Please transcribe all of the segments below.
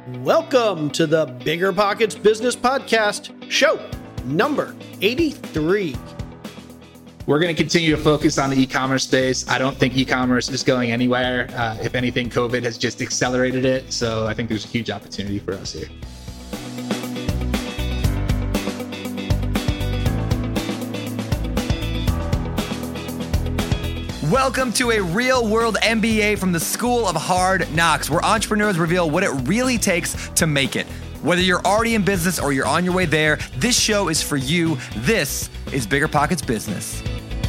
Welcome to the Bigger Pockets Business Podcast, show number 83. We're going to continue to focus on the e-commerce space. I don't think e-commerce is going anywhere. If anything, COVID has just accelerated it. So I think there's a huge opportunity for us here. Welcome to a real-world MBA from the School of Hard Knocks, where entrepreneurs reveal what it really takes to make it. Whether you're already in business or you're on your way there, this show is for you. This is Bigger Pockets Business.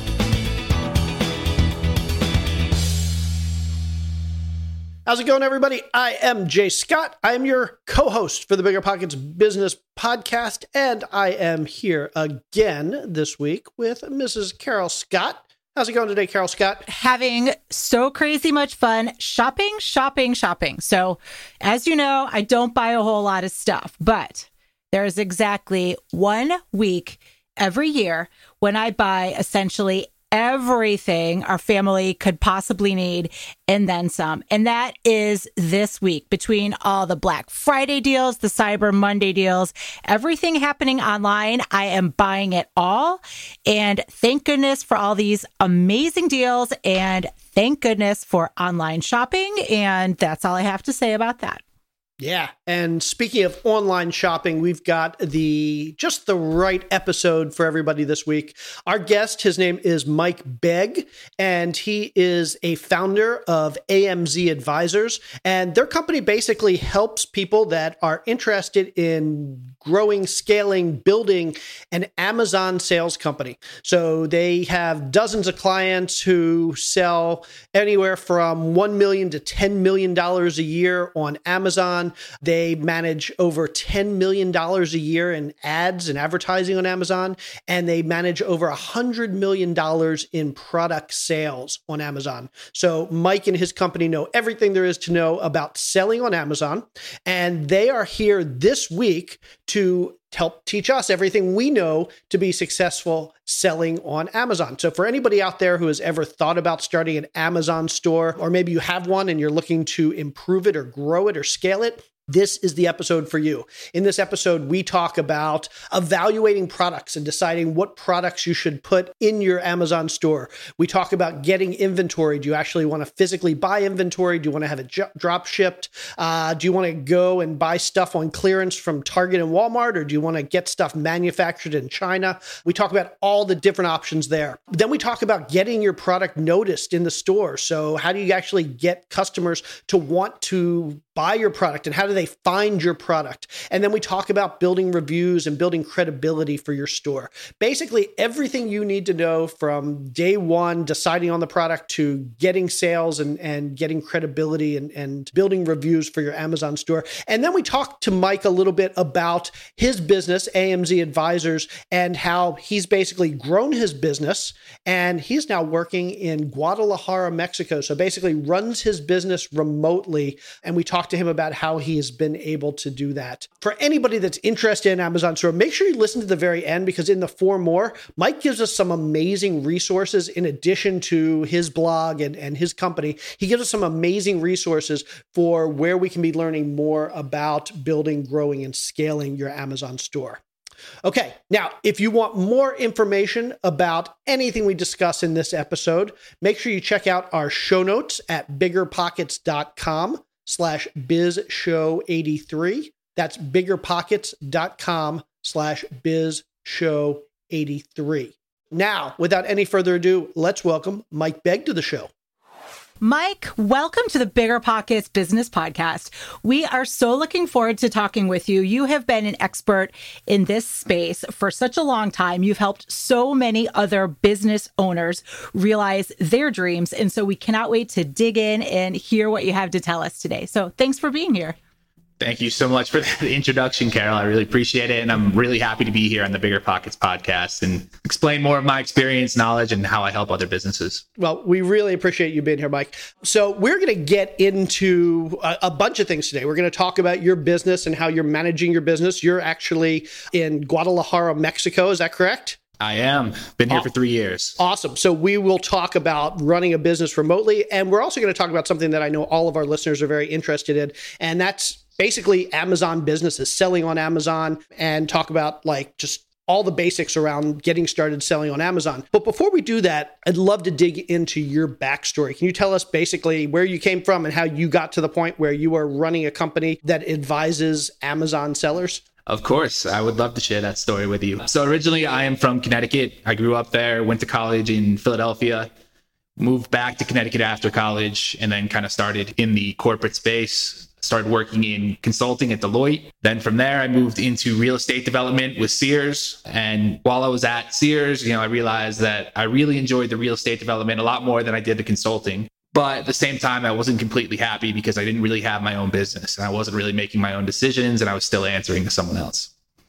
How's it going, everybody? I am Jay Scott. I am your co-host for the Bigger Pockets Business Podcast, and I am here again this week with Mrs. Carol Scott. How's it going today, Carol Scott? Having so crazy much fun shopping. So, as you know, I don't buy a whole lot of stuff, but there's exactly 1 week every year when I buy essentially everything our family could possibly need and then some. And that is this week, between all the Black Friday deals, the Cyber Monday deals, everything happening online. I am buying it all. And thank goodness for all these amazing deals. And thank goodness for online shopping. And that's all I have to say about that. Yeah. And speaking of online shopping, we've got just the right episode for everybody this week. Our guest, his name is Mike Begg, and he is a founder of AMZ Advisors. And their company basically helps people that are interested in growing, scaling, building an Amazon sales company. So they have dozens of clients who sell anywhere from $1 million to $10 million a year on Amazon. They manage over $10 million a year in ads and advertising on Amazon, and they manage over $100 million in product sales on Amazon. So Mike and his company know everything there is to know about selling on Amazon, and they are here this week to help teach us everything we know to be successful selling on Amazon. So for anybody out there who has ever thought about starting an Amazon store, or maybe you have one and you're looking to improve it or grow it or scale it, this is the episode for you. In this episode, we talk about evaluating products and deciding what products you should put in your Amazon store. We talk about getting inventory. Do you actually want to physically buy inventory? Do you want to have it drop shipped? Do you want to go and buy stuff on clearance from Target and Walmart? Or do you want to get stuff manufactured in China? We talk about all the different options there. Then we talk about getting your product noticed in the store. So how do you actually get customers to want to buy your product, and how do they find your product? And then we talk about building reviews and building credibility for your store. Basically, everything you need to know from day one, deciding on the product, to getting sales and getting credibility and building reviews for your Amazon store. And then we talk to Mike a little bit about his business, AMZ Advisors, and how he's basically grown his business, and he's now working in Guadalajara, Mexico. So basically runs his business remotely. And we talk to him about how he has been able to do that. For anybody that's interested in Amazon Store, make sure you listen to the very end, because in the 4 more, Mike gives us some amazing resources in addition to his blog and his company. He gives us some amazing resources for where we can be learning more about building, growing, and scaling your Amazon store. Okay, now, if you want more information about anything we discuss in this episode, make sure you check out our show notes at biggerpockets.com/bizshow83. That's biggerpockets.com/bizshow83. Now, without any further ado, let's welcome Mike Begg to the show. Mike, welcome to the Bigger Pockets Business Podcast. We are so looking forward to talking with you. You have been an expert in this space for such a long time. You've helped so many other business owners realize their dreams. And so we cannot wait to dig in and hear what you have to tell us today. So thanks for being here. Thank you so much for that introduction, Carol. I really appreciate it. And I'm really happy to be here on the Bigger Pockets podcast and explain more of my experience, knowledge, and how I help other businesses. Well, we really appreciate you being here, Mike. So we're going to get into a bunch of things today. We're going to talk about your business and how you're managing your business. You're actually in Guadalajara, Mexico. Is that correct? I am. Been here for 3 years. Awesome. So we will talk about running a business remotely. And we're also going to talk about something that I know all of our listeners are very interested in. And that's basically Amazon businesses, selling on Amazon, and talk about like just all the basics around getting started selling on Amazon. But before we do that, I'd love to dig into your backstory. Can you tell us basically where you came from and how you got to the point where you are running a company that advises Amazon sellers? Of course, I would love to share that story with you. So originally, I am from Connecticut. I grew up there, went to college in Philadelphia, moved back to Connecticut after college, and then kind of started in the corporate space. Started working in consulting at Deloitte. Then from there, I moved into real estate development with Sears. And while I was at Sears, I realized that I really enjoyed the real estate development a lot more than I did the consulting. But at the same time, I wasn't completely happy because I didn't really have my own business and I wasn't really making my own decisions and I was still answering to someone else.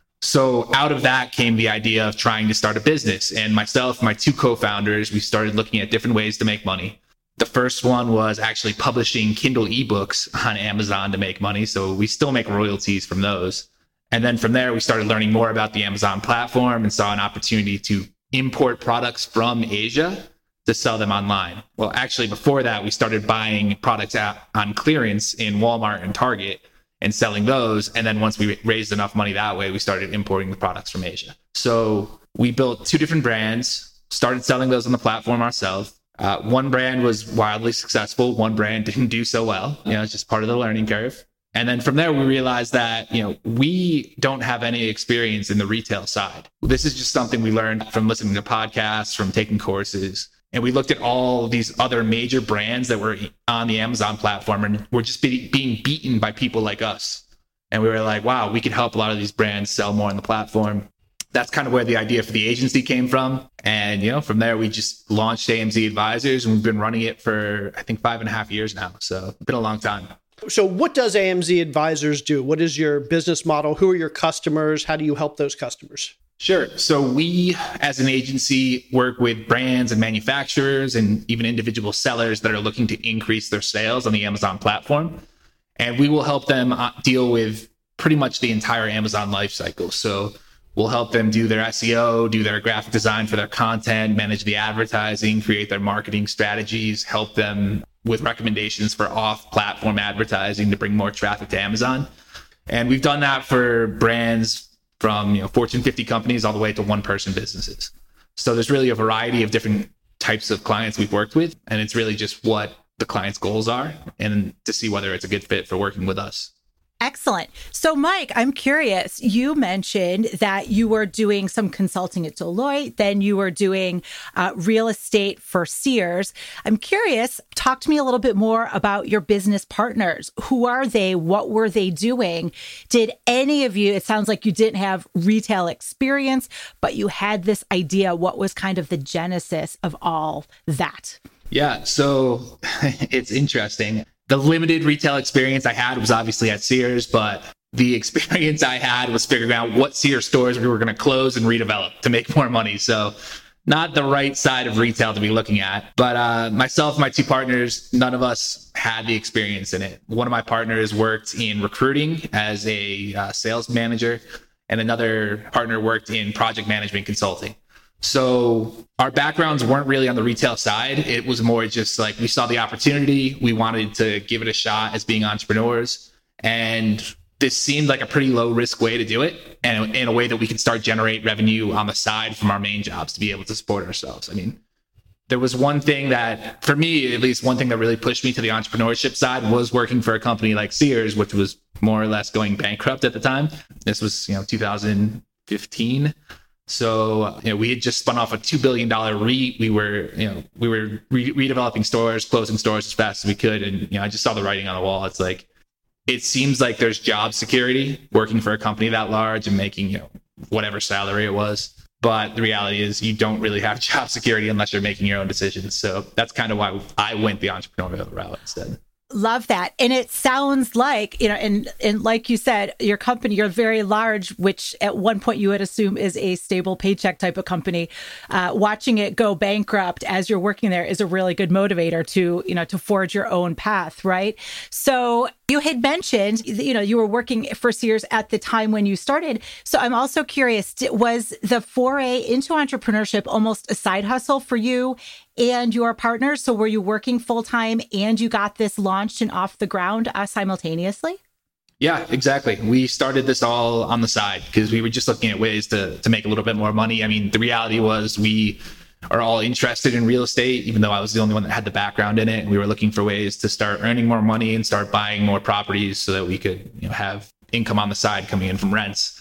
So out of that came the idea of trying to start a business. And myself, my two co-founders, we started looking at different ways to make money. The first one was actually publishing Kindle ebooks on Amazon to make money. So we still make royalties from those. And then from there, we started learning more about the Amazon platform and saw an opportunity to import products from Asia to sell them online. Well, actually, before that, we started buying products on clearance in Walmart and Target and selling those. And then once we raised enough money that way, we started importing the products from Asia. So we built two different brands, started selling those on the platform ourselves. One brand was wildly successful. One brand didn't do so well. It's just part of the learning curve. And then from there, we realized that, we don't have any experience in the retail side. This is just something we learned from listening to podcasts, from taking courses. And we looked at all these other major brands that were on the Amazon platform and were just being beaten by people like us. And we were like, wow, we could help a lot of these brands sell more on the platform. That's kind of where the idea for the agency came from. And, from there, we just launched AMZ Advisors and we've been running it for, I think, 5.5 years now. So it's been a long time. So what does AMZ Advisors do? What is your business model? Who are your customers? How do you help those customers? Sure. So we, as an agency, work with brands and manufacturers and even individual sellers that are looking to increase their sales on the Amazon platform. And we will help them deal with pretty much the entire Amazon lifecycle. So we'll help them do their SEO, do their graphic design for their content, manage the advertising, create their marketing strategies, help them with recommendations for off-platform advertising to bring more traffic to Amazon. And we've done that for brands from Fortune 50 companies all the way to one-person businesses. So there's really a variety of different types of clients we've worked with, and it's really just what the client's goals are and to see whether it's a good fit for working with us. Excellent. So, Mike, I'm curious. You mentioned that you were doing some consulting at Deloitte, then you were doing real estate for Sears. I'm curious, talk to me a little bit more about your business partners. Who are they? What were they doing? Did any of you, it sounds like you didn't have retail experience, but you had this idea. What was kind of the genesis of all that? Yeah, so it's interesting. The limited retail experience I had was obviously at Sears, but the experience I had was figuring out what Sears stores we were going to close and redevelop to make more money. So not the right side of retail to be looking at. But myself, my two partners, none of us had the experience in it. One of my partners worked in recruiting as a sales manager, and another partner worked in project management consulting. So our backgrounds weren't really on the retail side. It was more just like we saw the opportunity. We wanted to give it a shot as being entrepreneurs. And this seemed like a pretty low risk way to do it, and in a way that we could start generate revenue on the side from our main jobs to be able to support ourselves. I mean, there was one thing that, for me, at least one thing that really pushed me to the entrepreneurship side was working for a company like Sears, which was more or less going bankrupt at the time. This was, 2015. So, we had just spun off a $2 billion REIT. We were redeveloping stores, closing stores as fast as we could. And, I just saw the writing on the wall. It's like, it seems like there's job security working for a company that large and making, whatever salary it was. But the reality is you don't really have job security unless you're making your own decisions. So that's kind of why I went the entrepreneurial route instead. Love that. And it sounds like, and like you said, your company, you're very large, which at one point you would assume is a stable paycheck type of company. Watching it go bankrupt as you're working there is a really good motivator to forge your own path, right? So you had mentioned, you were working for Sears at the time when you started. So I'm also curious, was the foray into entrepreneurship almost a side hustle for you and your partners? So were you working full time and you got this launched and off the ground simultaneously? Yeah, exactly. We started this all on the side because we were just looking at ways to make a little bit more money. I mean, the reality was we are all interested in real estate, even though I was the only one that had the background in it. We were looking for ways to start earning more money and start buying more properties so that we could, have income on the side coming in from rents.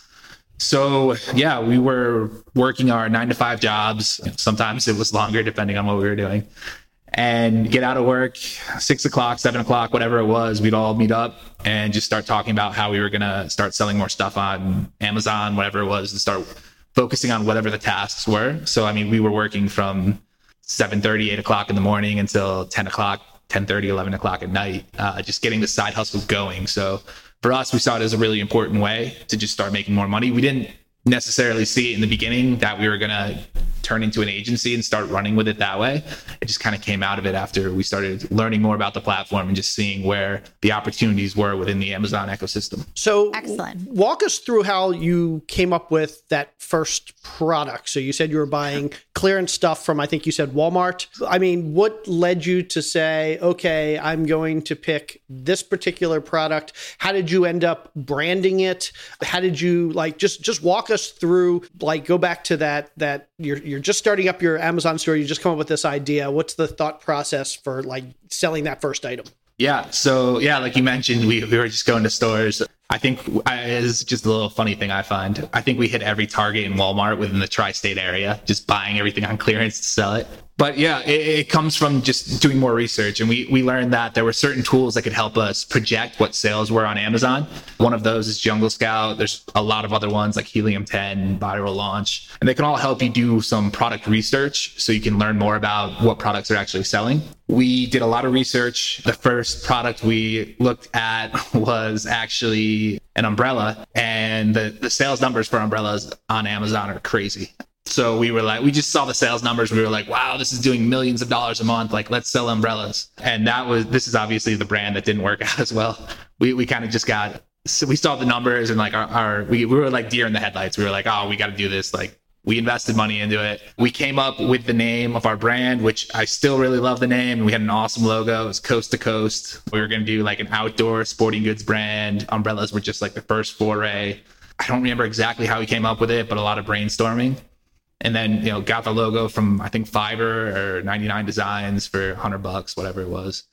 So yeah, we were working our 9-to-5 jobs. Sometimes it was longer depending on what we were doing. And get out of work, 6 o'clock, 7 o'clock, whatever it was, we'd all meet up and just start talking about how we were going to start selling more stuff on Amazon, whatever it was, and start focusing on whatever the tasks were. So, I mean, we were working from 7:30, 8 o'clock in the morning until 10 o'clock, 10:30, 11 o'clock at night, just getting the side hustles going. So for us, we saw it as a really important way to just start making more money. We didn't necessarily see it in the beginning that we were going to turn into an agency and start running with it that way. It just kind of came out of it after we started learning more about the platform and just seeing where the opportunities were within the Amazon ecosystem. So Excellent. Walk us through how you came up with that first product. So you said you were buying clearance stuff from, I think you said Walmart. I mean, what led you to say, okay, I'm going to pick this particular product? How did you end up branding it? How did you just walk us through, go back to that you're just starting up your Amazon store. You just come up with this idea. What's the thought process for selling that first item? Yeah. So yeah, like you mentioned, we were just going to stores. I think it's just a little funny thing I find. I think we hit every Target and Walmart within the tri-state area, just buying everything on clearance to sell it. But yeah, it comes from just doing more research. And we learned that there were certain tools that could help us project what sales were on Amazon. One of those is Jungle Scout. There's a lot of other ones like Helium 10, Viral Launch, and they can all help you do some product research so you can learn more about what products are actually selling. We did a lot of research. The first product we looked at was actually an umbrella, and the sales numbers for umbrellas on Amazon are crazy. So we just saw the sales numbers. We were like, wow, this is doing millions of dollars a month. Let's sell umbrellas. And this is obviously the brand that didn't work out as well. We kind of just we saw the numbers and we were like deer in the headlights. We were like, oh, we got to do this. We invested money into it. We came up with the name of our brand, which I still really love the name. We had an awesome logo. It was Coast to Coast. We were going to do an outdoor sporting goods brand. Umbrellas were just the first foray. I don't remember exactly how we came up with it, but a lot of brainstorming. And then, got the logo from, I think, Fiverr or 99 Designs for $100, whatever it was.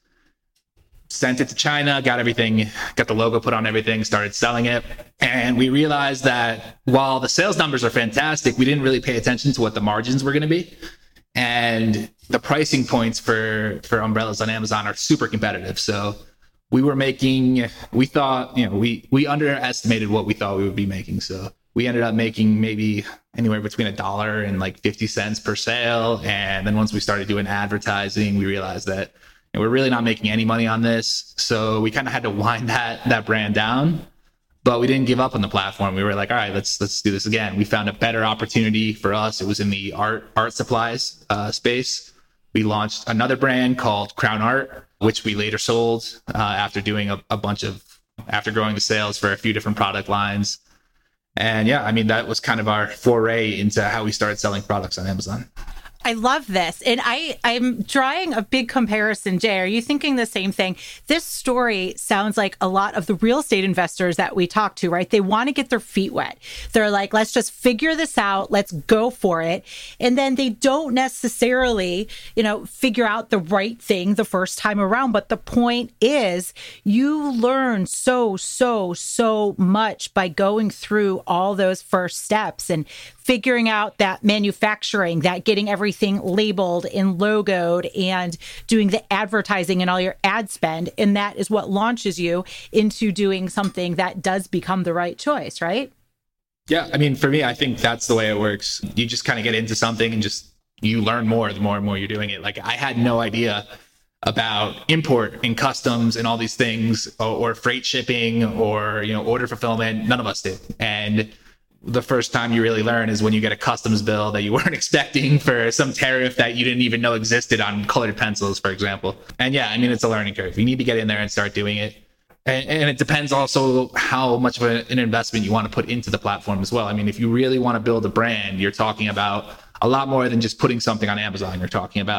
Sent it to China, got the logo put on everything, started selling it. And we realized that while the sales numbers are fantastic, we didn't really pay attention to what the margins were going to be. And the pricing points for umbrellas on Amazon are super competitive. So we thought, we underestimated what we thought we would be making. So we ended up making maybe anywhere between $1 and 50 cents per sale. And then once we started doing advertising, we realized that we're really not making any money on this. So we kind of had to wind that brand down, but we didn't give up on the platform. We were like, all right, let's do this again. We found a better opportunity for us. It was in the art supplies space. We launched another brand called Crown Art, which we later sold after doing after growing the sales for a few different product lines. And yeah, that was kind of our foray into how we started selling products on Amazon. I love this. And I'm drawing a big comparison. Jay, are you thinking the same thing? This story sounds like a lot of the real estate investors that we talk to, right? They want to get their feet wet. They're like, let's just figure this out. Let's go for it. And then they don't necessarily, figure out the right thing the first time around. But the point is, you learn so much by going through all those first steps and figuring out that manufacturing, that getting everything labeled and logoed and doing the advertising and all your ad spend. And that is what launches you into doing something that does become the right choice, right? Yeah. For me, I think that's the way it works. You just kind of get into something and you learn more the more and more you're doing it. I had no idea about import and customs and all these things or freight shipping or, order fulfillment. None of us did. And the first time you really learn is when you get a customs bill that you weren't expecting for some tariff that you didn't even know existed on colored pencils, for example. And yeah, it's a learning curve. You need to get in there and start doing it. And it depends also how much of an investment you want to put into the platform as well. If you really want to build a brand, you're talking about a lot more than just putting something on Amazon. You're talking about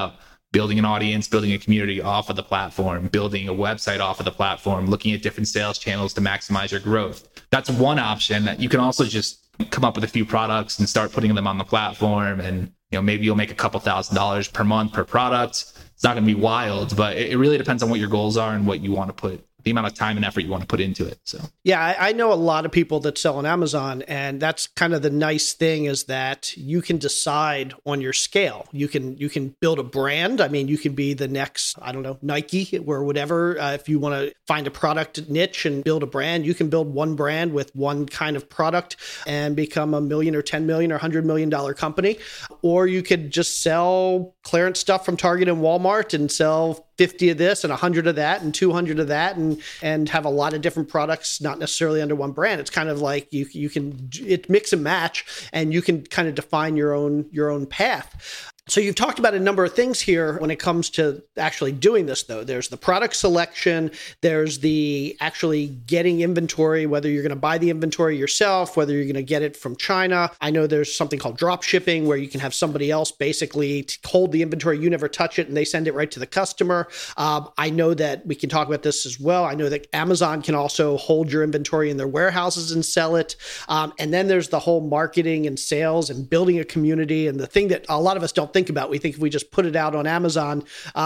building an audience, building a community off of the platform, building a website off of the platform, looking at different sales channels to maximize your growth. That's one option. You can also just come up with a few products and start putting them on the platform. And, maybe you'll make a couple $1,000s per month per product. It's not going to be wild, but it really depends on what your goals are and what you want to put, the amount of time and effort you want to put into it. So, yeah, I know a lot of people that sell on Amazon, and that's kind of the nice thing is that you can decide on your scale. You can build a brand. I mean, you can be the next, I don't know, Nike or whatever. If you want to find a product niche and build a brand, you can build one brand with one kind of product and become $1 million or $10 million or $100 million company. Or you could just sell clearance stuff from Target and Walmart and sell 50 of this and 100 of that and 200 of that and have a lot of different products, not necessarily under one brand. It's kind of like you can mix and match, and you can kind of define your own path. So you've talked about a number of things here when it comes to actually doing this, though. There's the product selection, there's the actually getting inventory, whether you're going to buy the inventory yourself, whether you're going to get it from China. I know there's something called drop shipping where you can have somebody else basically hold the inventory, you never touch it, and they send it right to the customer. I know that we can talk about this as well. I know that Amazon can also hold your inventory in their warehouses and sell it. And then there's the whole marketing and sales and building a community. And the thing that a lot of us don't think about, we think if we just put it out on Amazon,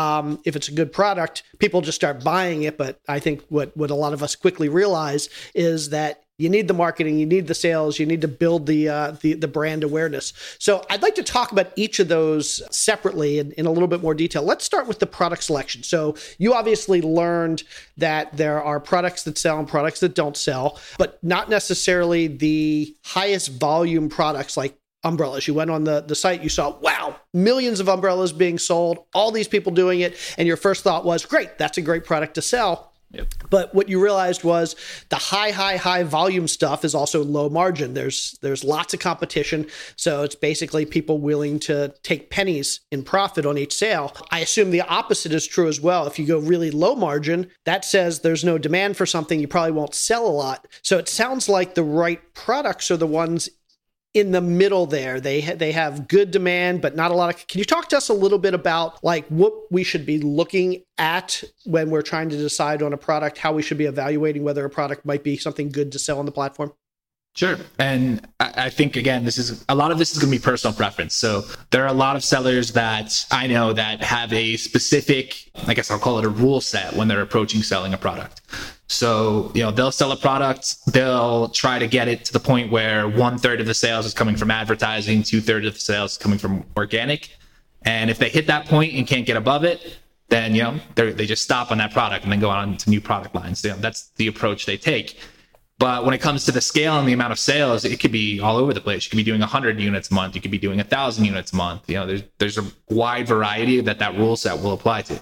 if it's a good product, people just start buying it. But I think what a lot of us quickly realize is that you need the marketing, you need the sales, you need to build the brand awareness. So I'd like to talk about each of those separately in a little bit more detail. Let's start with the product selection. So you obviously learned that there are products that sell and products that don't sell, but not necessarily the highest volume products like umbrellas. You went on the site, you saw, wow, millions of umbrellas being sold, all these people doing it. And your first thought was, great, that's a great product to sell. Yep. But what you realized was the high volume stuff is also low margin. There's lots of competition. So it's basically people willing to take pennies in profit on each sale. I assume the opposite is true as well. If you go really low margin, that says there's no demand for something, you probably won't sell a lot. So it sounds like the right products are the ones in the middle there. They have good demand, but not a lot of. Can you talk to us a little bit about like what we should be looking at when we're trying to decide on a product, how we should be evaluating whether a product might be something good to sell on the platform? Sure. And I think, again, a lot of this is going to be personal preference. So there are a lot of sellers that I know that have a specific, I guess I'll call it a rule set when they're approaching selling a product. So, they'll sell a product, they'll try to get it to the point where 1/3 of the sales is coming from advertising, 2/3 of the sales is coming from organic. And if they hit that point and can't get above it, then, they just stop on that product and then go on to new product lines. That's the approach they take. But when it comes to the scale and the amount of sales, it could be all over the place. You could be doing 100 units a month. You could be doing 1,000 units a month. There's a wide variety that rule set will apply to.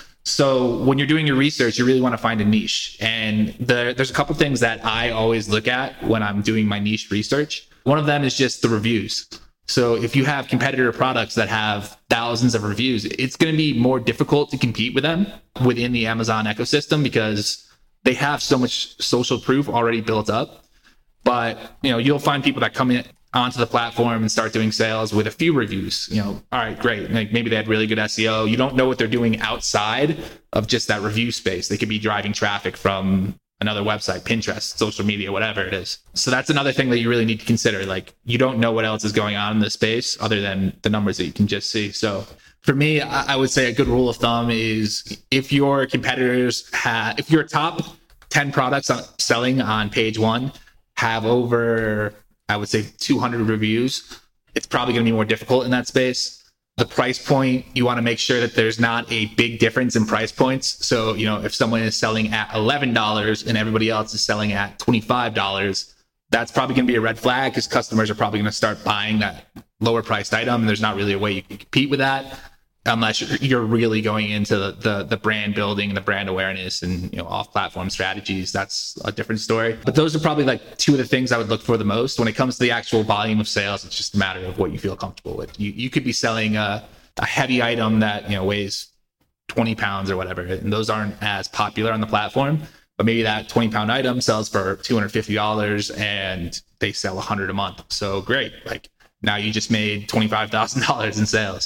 So when you're doing your research, you really want to find a niche. And there's a couple things that I always look at when I'm doing my niche research. One of them is just the reviews. So if you have competitor products that have thousands of reviews, it's going to be more difficult to compete with them within the Amazon ecosystem because they have so much social proof already built up. But, you'll find people that come in onto the platform and start doing sales with a few reviews. All right, great. Like maybe they had really good SEO. You don't know what they're doing outside of just that review space. They could be driving traffic from another website, Pinterest, social media, whatever it is. So that's another thing that you really need to consider. Like you don't know what else is going on in this space other than the numbers that you can just see. So for me, I would say a good rule of thumb is if your competitors if your top 10 products selling on page one have over, I would say 200 reviews, it's probably going to be more difficult in that space. The price point, you want to make sure that there's not a big difference in price points. So, if someone is selling at $11 and everybody else is selling at $25, that's probably going to be a red flag because customers are probably going to start buying that lower priced item. And there's not really a way you can compete with that unless you're really going into the brand building and the brand awareness and off-platform strategies. That's a different story. But those are probably like two of the things I would look for the most. When it comes to the actual volume of sales, it's just a matter of what you feel comfortable with. You could be selling a heavy item that weighs 20 pounds or whatever, and those aren't as popular on the platform. But maybe that 20-pound item sells for $250 and they sell 100 a month. So great. Like now you just made $25,000 in sales. Like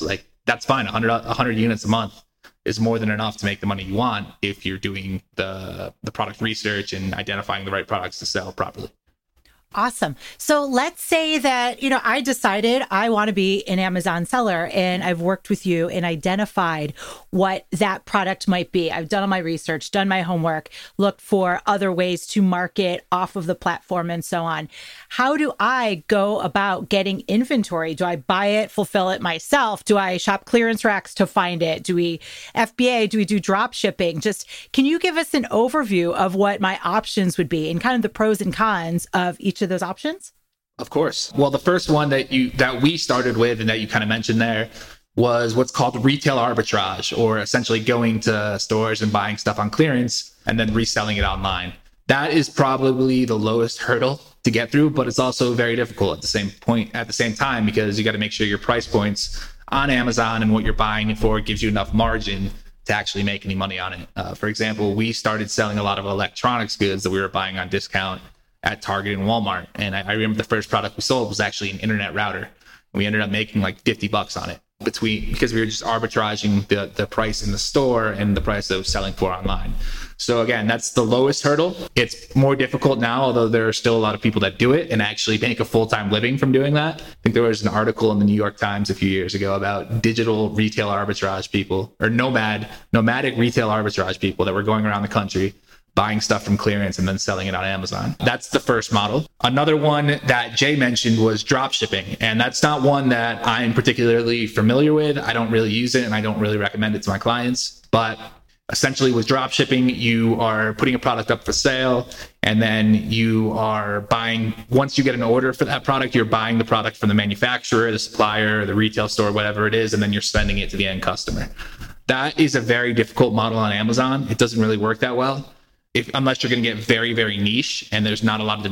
that's fine. 100 units a month is more than enough to make the money you want if you're doing the product research and identifying the right products to sell properly. Awesome. So let's say that, I decided I want to be an Amazon seller, and I've worked with you and identified what that product might be. I've done all my research, done my homework, looked for other ways to market off of the platform and so on. How do I go about getting inventory? Do I buy it, fulfill it myself? Do I shop clearance racks to find it? Do we FBA? Do we do drop shipping? Just, can you give us an overview of what my options would be and kind of the pros and cons of each of those options? Of course. Well, the first one that we started with and that you kind of mentioned there was what's called retail arbitrage, or essentially going to stores and buying stuff on clearance and then reselling it online. That is probably the lowest hurdle to get through, but it's also very difficult at the same time, because you got to make sure your price points on Amazon and what you're buying it for gives you enough margin to actually make any money on it. For example, we started selling a lot of electronics goods that we were buying on discount at Target and Walmart. And I remember the first product we sold was actually an internet router. We ended up making like $50 on it because we were just arbitraging the price in the store and the price that it was selling for online. So again, that's the lowest hurdle. It's more difficult now, although there are still a lot of people that do it and actually make a full-time living from doing that. I think there was an article in the New York Times a few years ago about digital retail arbitrage people, or nomadic retail arbitrage people that were going around the country buying stuff from clearance and then selling it on Amazon. That's the first model. Another one that Jay mentioned was drop shipping. And that's not one that I'm particularly familiar with. I don't really use it and I don't really recommend it to my clients. But essentially with drop shipping, you are putting a product up for sale, and then you are buying, once you get an order for that product, you're buying the product from the manufacturer, the supplier, the retail store, whatever it is, and then you're sending it to the end customer. That is a very difficult model on Amazon. It doesn't really work that well. Unless you're going to get very, very niche and there's not a lot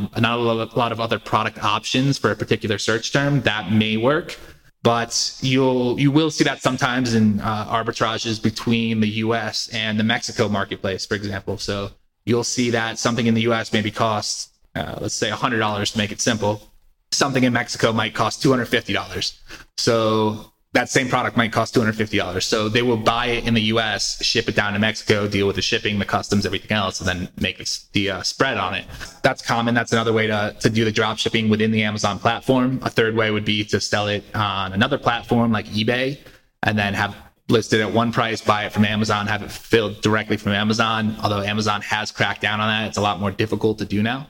of other product options for a particular search term, that may work. But you will see that sometimes in arbitrages between the US and the Mexico marketplace, for example. So you'll see that something in the US maybe costs, let's say $100 to make it simple. Something in Mexico might cost $250. So that same product might cost $250. So they will buy it in the US, ship it down to Mexico, deal with the shipping, the customs, everything else, and then make the spread on it. That's common. That's another way to do the drop shipping within the Amazon platform. A third way would be to sell it on another platform like eBay, and then have listed at one price, buy it from Amazon, have it filled directly from Amazon. Although Amazon has cracked down on that, it's a lot more difficult to do now.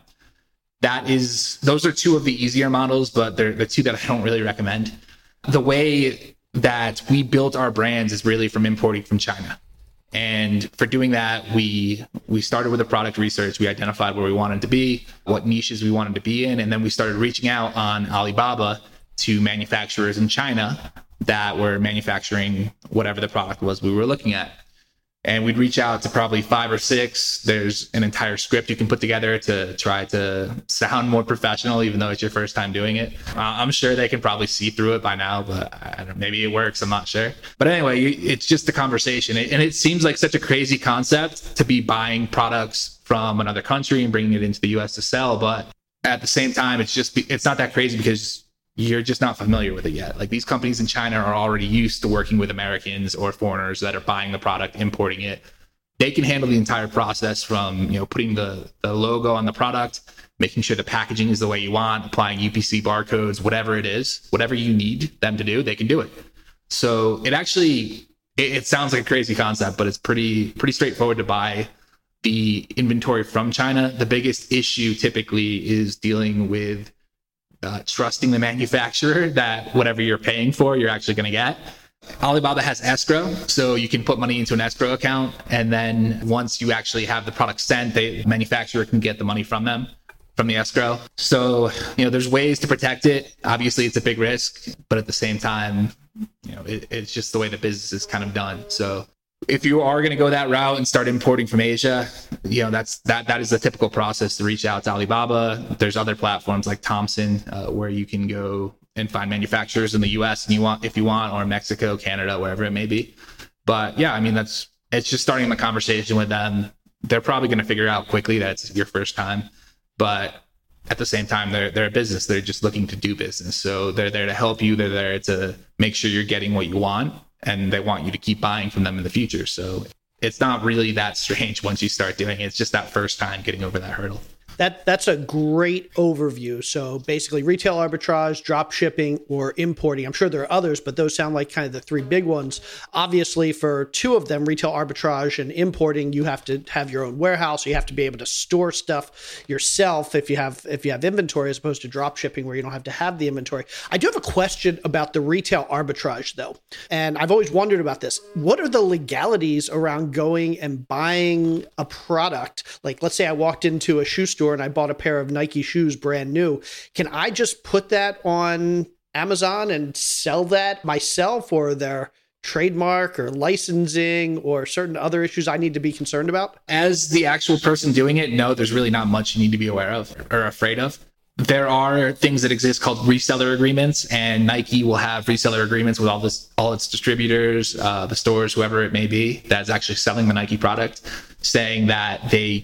Those are two of the easier models, but they're the two that I don't really recommend. The way that we built our brands is really from importing from China. And for doing that, we started with a product research. We identified where we wanted to be, what niches we wanted to be in, and then we started reaching out on Alibaba to manufacturers in China that were manufacturing whatever the product was we were looking at. And we'd reach out to probably 5 or 6. There's an entire script you can put together to try to sound more professional, even though it's your first time doing it. I'm sure they can probably see through it by now, but maybe it works. I'm not sure. But anyway, it's just a conversation. And it seems like such a crazy concept to be buying products from another country and bringing it into the US to sell. But at the same time, it's not that crazy because you're just not familiar with it yet. Like, these companies in China are already used to working with Americans or foreigners that are buying the product, importing it. They can handle the entire process from, putting the logo on the product, making sure the packaging is the way you want, applying UPC barcodes, whatever it is, whatever you need them to do, they can do it. So it sounds like a crazy concept, but it's pretty straightforward to buy the inventory from China. The biggest issue typically is dealing with trusting the manufacturer that whatever you're paying for, you're actually going to get. Alibaba has escrow, so you can put money into an escrow account, and then once you actually have the product sent, the manufacturer can get the money from the escrow. So, there's ways to protect it. Obviously, it's a big risk, but at the same time, it's just the way the business is kind of done. So if you are going to go that route and start importing from Asia, that is the typical process to reach out to Alibaba. There's other platforms like Thomson, where you can go and find manufacturers in the US if you want, or Mexico, Canada, wherever it may be. But yeah, it's just starting the conversation with them. They're probably going to figure out quickly that it's your first time, but at the same time, they're a business. They're just looking to do business. So they're there to help you. They're there to make sure you're getting what you want. and they want you to keep buying from them in the future. So it's not really that strange once you start doing it. It's just that first time getting over that hurdle. That's a great overview. So basically retail arbitrage, drop shipping, or importing. I'm sure there are others, but those sound like kind of the three big ones. Obviously, for two of them, retail arbitrage and importing, you have to have your own warehouse. You have to be able to store stuff yourself if you have inventory, as opposed to drop shipping where you don't have to have the inventory. I do have a question about the retail arbitrage, though. And I've always wondered about this. What are the legalities around going and buying a product? Like, let's say I walked into a shoe store and I bought a pair of Nike shoes brand new. Can I just put that on Amazon and sell that myself, or their trademark or licensing or certain other issues I need to be concerned about? As the actual person doing it, no, there's really not much you need to be aware of or afraid of. There are things that exist called reseller agreements, and Nike will have reseller agreements with all its distributors, the stores, whoever it may be, that's actually selling the Nike product, saying that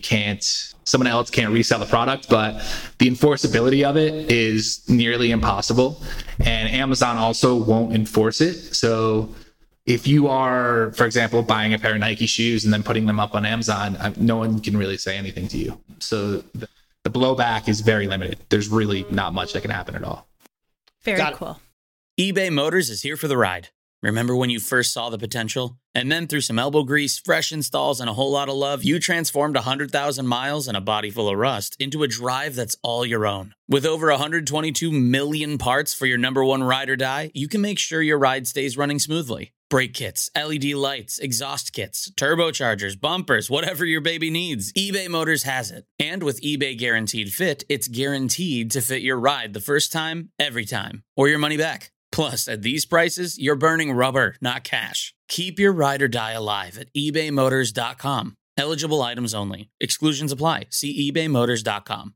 someone else can't resell the product, but the enforceability of it is nearly impossible. And Amazon also won't enforce it. So if you are, for example, buying a pair of Nike shoes and then putting them up on Amazon, no one can really say anything to you. So the blowback is very limited. There's really not much that can happen at all. Very cool. eBay Motors is here for the ride. Remember when you first saw the potential? And then through some elbow grease, fresh installs, and a whole lot of love, you transformed 100,000 miles and a body full of rust into a drive that's all your own. With over 122 million parts for your number one ride or die, you can make sure your ride stays running smoothly. Brake kits, LED lights, exhaust kits, turbochargers, bumpers, whatever your baby needs, eBay Motors has it. And with eBay Guaranteed Fit, it's guaranteed to fit your ride the first time, every time, or your money back. Plus, at these prices, you're burning rubber, not cash. Keep your ride or die alive at ebaymotors.com. Eligible items only. Exclusions apply. See ebaymotors.com.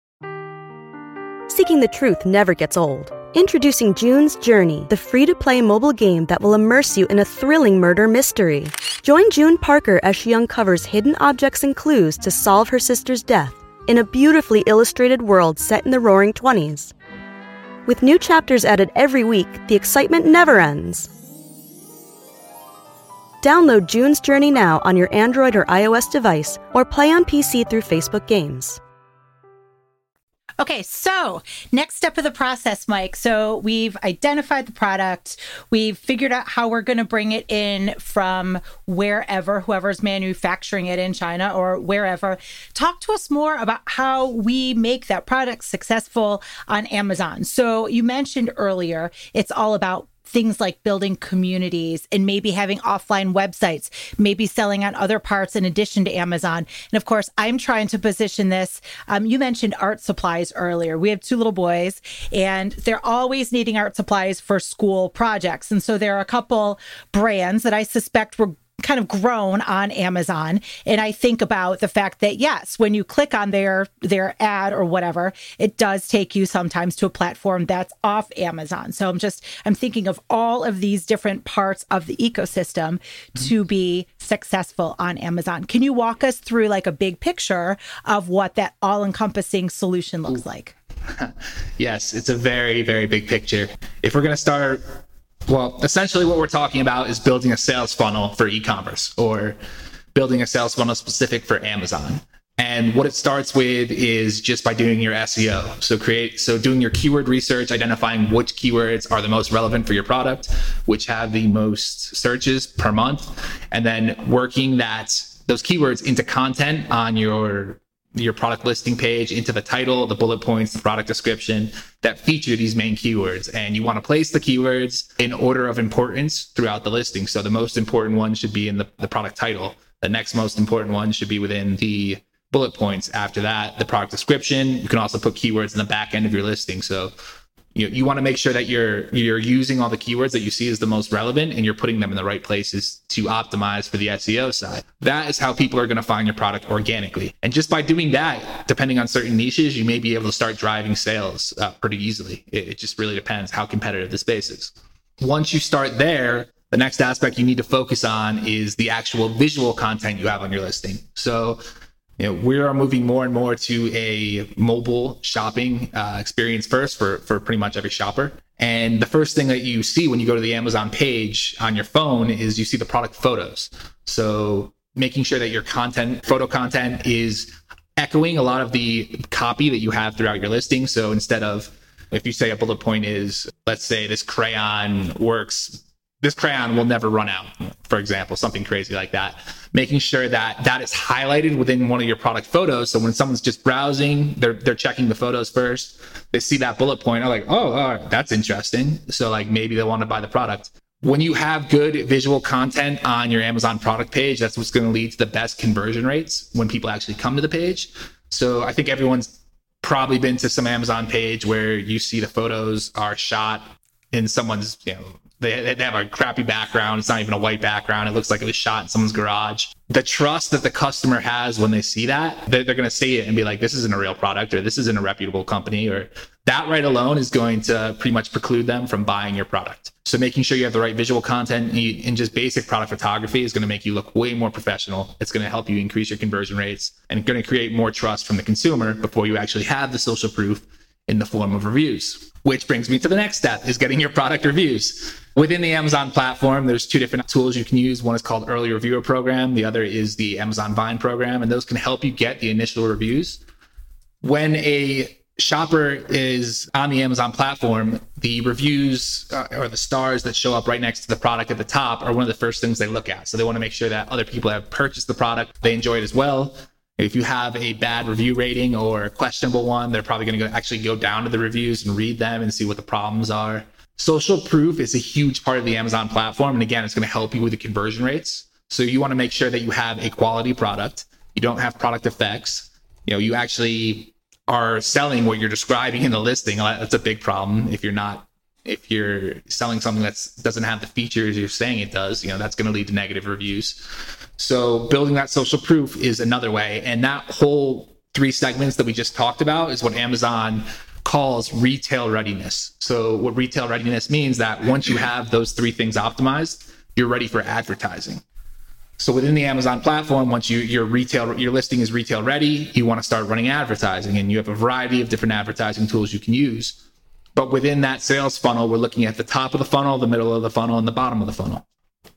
Seeking the truth never gets old. Introducing June's Journey, the free-to-play mobile game that will immerse you in a thrilling murder mystery. Join June Parker as she uncovers hidden objects and clues to solve her sister's death in a beautifully illustrated world set in the Roaring '20s. With new chapters added every week, the excitement never ends. Download June's Journey now on your Android or iOS device, or play on PC through Facebook Games. Okay, so next step of the process, Mike. So we've identified the product. We've figured out how we're going to bring it in from wherever, whoever's manufacturing it in China or wherever. Talk to us more about how we make that product successful on Amazon. So you mentioned earlier, it's all about things like building communities and maybe having offline websites, maybe selling on other parts in addition to Amazon. And of course, I'm trying to position this. You mentioned art supplies earlier. We have two little boys and they're always needing art supplies for school projects. And so there are a couple brands that I suspect were kind of grown on Amazon. And I think about the fact that, yes, when you click on their ad or whatever, it does take you sometimes to a platform that's off Amazon. So I'm thinking of all of these different parts of the ecosystem to be successful on Amazon. Can you walk us through like a big picture of what that all-encompassing solution looks like? Yes, it's a very, very big picture. If we're going to start, well, essentially what we're talking about is building a sales funnel for e-commerce or building a sales funnel specific for Amazon. And what it starts with is just by doing your SEO. So doing your keyword research, identifying which keywords are the most relevant for your product, which have the most searches per month, and then working those keywords into content on your product listing page, into the title, the bullet points, the product description that feature these main keywords. And you want to place the keywords in order of importance throughout the listing. So the most important one should be in the product title. The next most important one should be within the bullet points. After that, the product description. You can also put keywords in the back end of your listing. So you want to make sure that you're using all the keywords that you see as the most relevant and you're putting them in the right places to optimize for the SEO side. That is how people are going to find your product organically. And just by doing that, depending on certain niches, you may be able to start driving sales pretty easily. It just really depends how competitive the space is. Once you start there, the next aspect you need to focus on is the actual visual content you have on your listing. So we are moving more and more to a mobile shopping experience first for pretty much every shopper. And the first thing that you see when you go to the Amazon page on your phone is you see the product photos. So making sure that your photo content is echoing a lot of the copy that you have throughout your listing. So instead of, if you say a bullet point is, let's say this crayon will never run out, for example, something crazy like that. Making sure that that is highlighted within one of your product photos. So when someone's just browsing, they're checking the photos first. They see that bullet point, they're like, oh, that's interesting. So like maybe they want to buy the product. When you have good visual content on your Amazon product page, that's what's going to lead to the best conversion rates when people actually come to the page. So I think everyone's probably been to some Amazon page where you see the photos are shot in someone's, they have a crappy background. It's not even a white background. It looks like it was shot in someone's garage. The trust that the customer has when they see that, they're going to see it and be like, this isn't a real product, or this isn't a reputable company, or that right alone is going to pretty much preclude them from buying your product. So making sure you have the right visual content and just basic product photography is going to make you look way more professional. It's going to help you increase your conversion rates and going to create more trust from the consumer before you actually have the social proof in the form of reviews. Which brings me to the next step, is getting your product reviews. Within the Amazon platform, there's two different tools you can use. One is called Early Reviewer Program. The other is the Amazon Vine program. And those can help you get the initial reviews. When a shopper is on the Amazon platform, the reviews or the stars that show up right next to the product at the top are one of the first things they look at. So they want to make sure that other people have purchased the product, they enjoy it as well. If you have a bad review rating or a questionable one, they're probably going to actually go down to the reviews and read them and see what the problems are. Social proof is a huge part of the Amazon platform. And again, it's going to help you with the conversion rates. So you want to make sure that you have a quality product. You don't have product effects. You actually are selling what you're describing in the listing. That's a big problem. If you're selling something that doesn't have the features you're saying it does, that's going to lead to negative reviews. So building that social proof is another way. And that whole 3 segments that we just talked about is what Amazon calls retail readiness. So what retail readiness means that once you have those 3 things optimized, you're ready for advertising. So within the Amazon platform, once your listing is retail ready, you want to start running advertising, and you have a variety of different advertising tools you can use. But within that sales funnel, we're looking at the top of the funnel, the middle of the funnel, and the bottom of the funnel.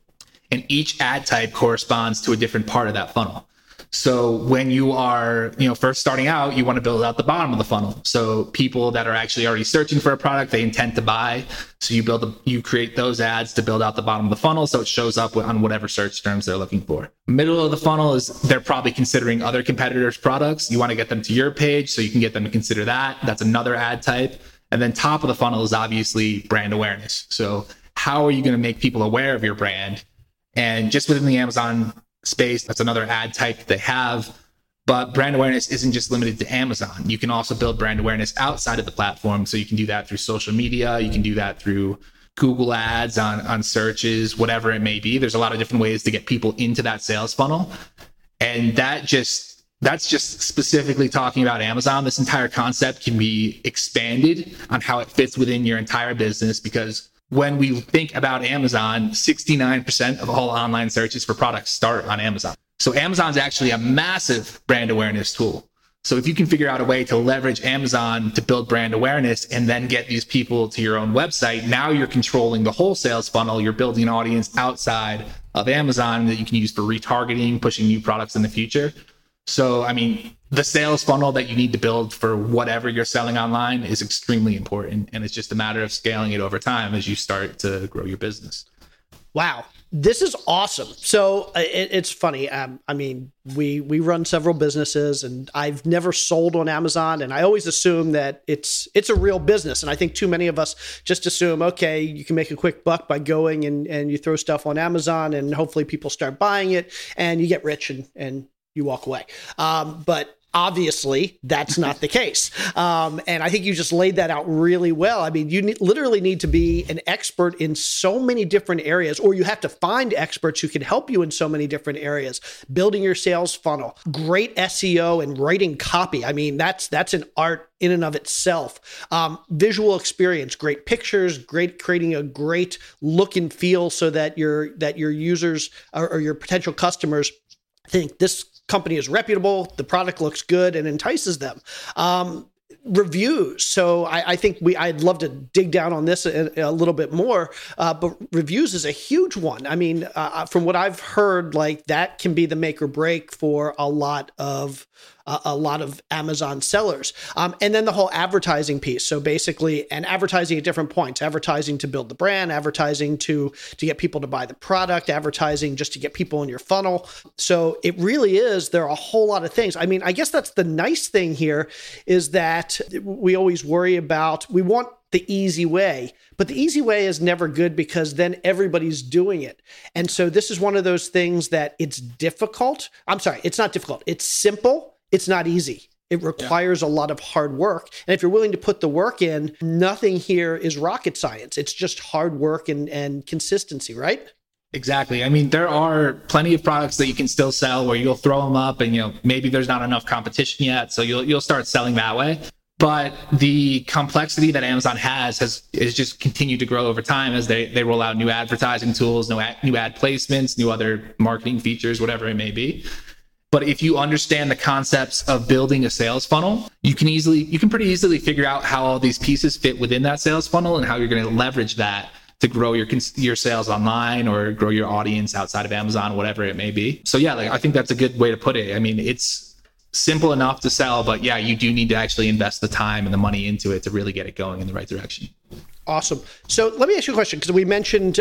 And each ad type corresponds to a different part of that funnel. So when you are, first starting out, you want to build out the bottom of the funnel. So people that are actually already searching for a product, they intend to buy. So you create those ads to build out the bottom of the funnel, so it shows up on whatever search terms they're looking for. Middle of the funnel is they're probably considering other competitors' products. You want to get them to your page so you can get them to consider that. That's another ad type. And then top of the funnel is obviously brand awareness. So how are you going to make people aware of your brand? And just within the Amazon space, that's another ad type that they have. But brand awareness isn't just limited to Amazon. You can also build brand awareness outside of the platform. So you can do that through social media. You can do that through Google ads on searches, whatever it may be. There's a lot of different ways to get people into that sales funnel. And that's just specifically talking about Amazon. This entire concept can be expanded on how it fits within your entire business, because when we think about Amazon, 69% of all online searches for products start on Amazon. So Amazon's actually a massive brand awareness tool. So if you can figure out a way to leverage Amazon to build brand awareness and then get these people to your own website, now you're controlling the whole sales funnel. You're building an audience outside of Amazon that you can use for retargeting, pushing new products in the future. So, the sales funnel that you need to build for whatever you're selling online is extremely important. And it's just a matter of scaling it over time as you start to grow your business. Wow. This is awesome. So it's funny. We run several businesses, and I've never sold on Amazon. And I always assume that it's a real business. And I think too many of us just assume, okay, you can make a quick buck by going and you throw stuff on Amazon, and hopefully people start buying it and you get rich and you walk away. But obviously, that's not the case. And I think you just laid that out really well. You literally need to be an expert in so many different areas, or you have to find experts who can help you in so many different areas. Building your sales funnel, great SEO and writing copy. That's an art in and of itself. Visual experience, great pictures, creating a great look and feel so that your users or your potential customers think this company is reputable, the product looks good and entices them. reviews. So I think I'd love to dig down on this a little bit more, but reviews is a huge one. I mean, from what I've heard, like that can be the make or break for a lot of Amazon sellers. And then the whole advertising piece. So basically, and advertising at different points, advertising to build the brand, advertising to get people to buy the product, advertising just to get people in your funnel. So it really is, there are a whole lot of things. I mean, I guess that's the nice thing here is that we always worry about, we want the easy way, but the easy way is never good because then everybody's doing it. And so this is one of those things that it's difficult. I'm sorry, it's not difficult. It's simple. It's not easy. It requires a lot of hard work. And if you're willing to put the work in, nothing here is rocket science. It's just hard work and consistency, right? Exactly. I mean, there are plenty of products that you can still sell where you'll throw them up and, maybe there's not enough competition yet. So you'll start selling that way. But the complexity that Amazon has just continued to grow over time as they roll out new advertising tools, new ad placements, new other marketing features, whatever it may be. But if you understand the concepts of building a sales funnel, you can pretty easily figure out how all these pieces fit within that sales funnel and how you're going to leverage that to grow your sales online or grow your audience outside of Amazon, whatever it may be. So yeah, I think that's a good way to put it. I mean, it's simple enough to sell, but yeah, you do need to actually invest the time and the money into it to really get it going in the right direction. Awesome. So let me ask you a question, because we mentioned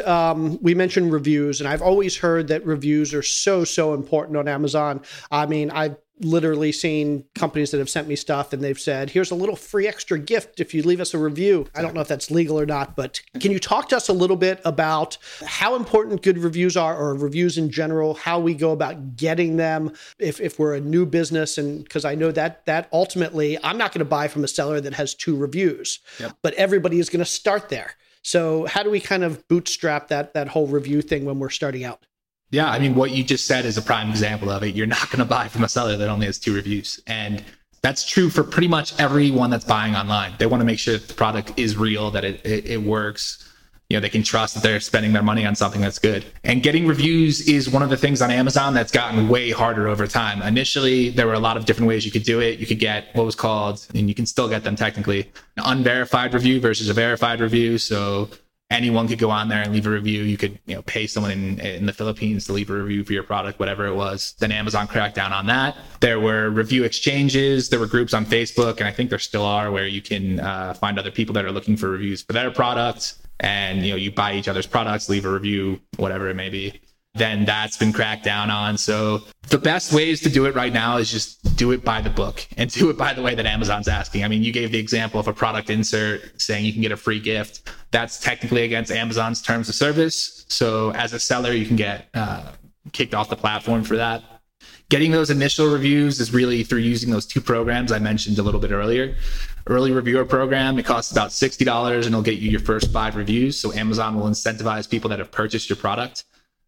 reviews, and I've always heard that reviews are so important on Amazon. I mean, I've literally seen companies that have sent me stuff and they've said, here's a little free extra gift if you leave us a review. I don't know if that's legal or not, but can you talk to us a little bit about how important good reviews are, or reviews in general, how we go about getting them if we're a new business? And because I know that ultimately I'm not going to buy from a seller that has 2 reviews, but everybody is going to start there. So how do we kind of bootstrap that whole review thing when we're starting out? Yeah, I mean, what you just said is a prime example of it. You're not going to buy from a seller that only has 2 reviews. And that's true for pretty much everyone that's buying online. They want to make sure that the product is real, that it works. They can trust that they're spending their money on something that's good. And getting reviews is one of the things on Amazon that's gotten way harder over time. Initially, there were a lot of different ways you could do it. You could get what was called, and you can still get them technically, an unverified review versus a verified review. So anyone could go on there and leave a review. You could, pay someone in the Philippines to leave a review for your product, whatever it was. Then Amazon cracked down on that. There were review exchanges. There were groups on Facebook, and I think there still are, where you can find other people that are looking for reviews for their products. And, you buy each other's products, leave a review, whatever it may be. Then that's been cracked down on. So the best ways to do it right now is just do it by the book and do it by the way that Amazon's asking. I mean, you gave the example of a product insert saying you can get a free gift. That's technically against Amazon's terms of service. So as a seller, you can get kicked off the platform for that. Getting those initial reviews is really through using those 2 programs I mentioned a little bit earlier. Early reviewer program, it costs about $60 and it'll get you your first 5 reviews. So Amazon will incentivize people that have purchased your product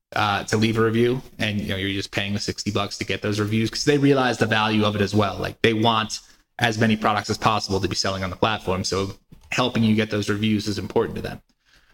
to leave a review, and you're just paying the $60 to get those reviews because they realize the value of it as well. Like, they want as many products as possible to be selling on the platform, so helping you get those reviews is important to them.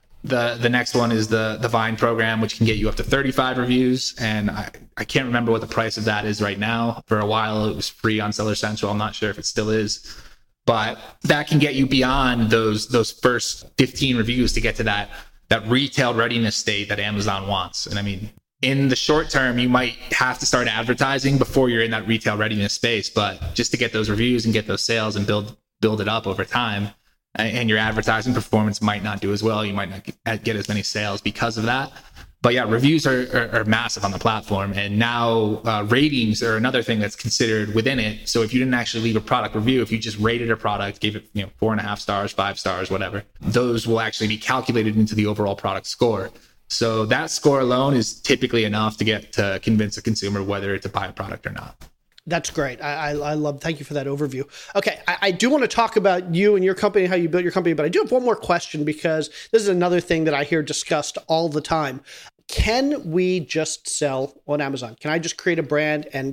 The next one is the Vine program, which can get you up to 35 reviews, and I can't remember what the price of that is right now. For a while it was free on Seller Central. I'm not sure if it still is, but that can get you beyond those first 15 reviews to get to that retail readiness state that Amazon wants. And I mean, in the short term, you might have to start advertising before you're in that retail readiness space, but just to get those reviews and get those sales and build it up over time. And your advertising performance might not do as well. You might not get as many sales because of that. But yeah, reviews are massive on the platform. And now ratings are another thing that's considered within it. So if you didn't actually leave a product review, if you just rated a product, gave it 4.5 stars, 5 stars, whatever, those will actually be calculated into the overall product score. So that score alone is typically enough to convince a consumer whether to buy a product or not. That's great. I love, thank you for that overview. Okay. I do want to talk about you and your company, how you built your company, but I do have one more question, because this is another thing that I hear discussed all the time. Can we just sell on Amazon? Can I just create a brand and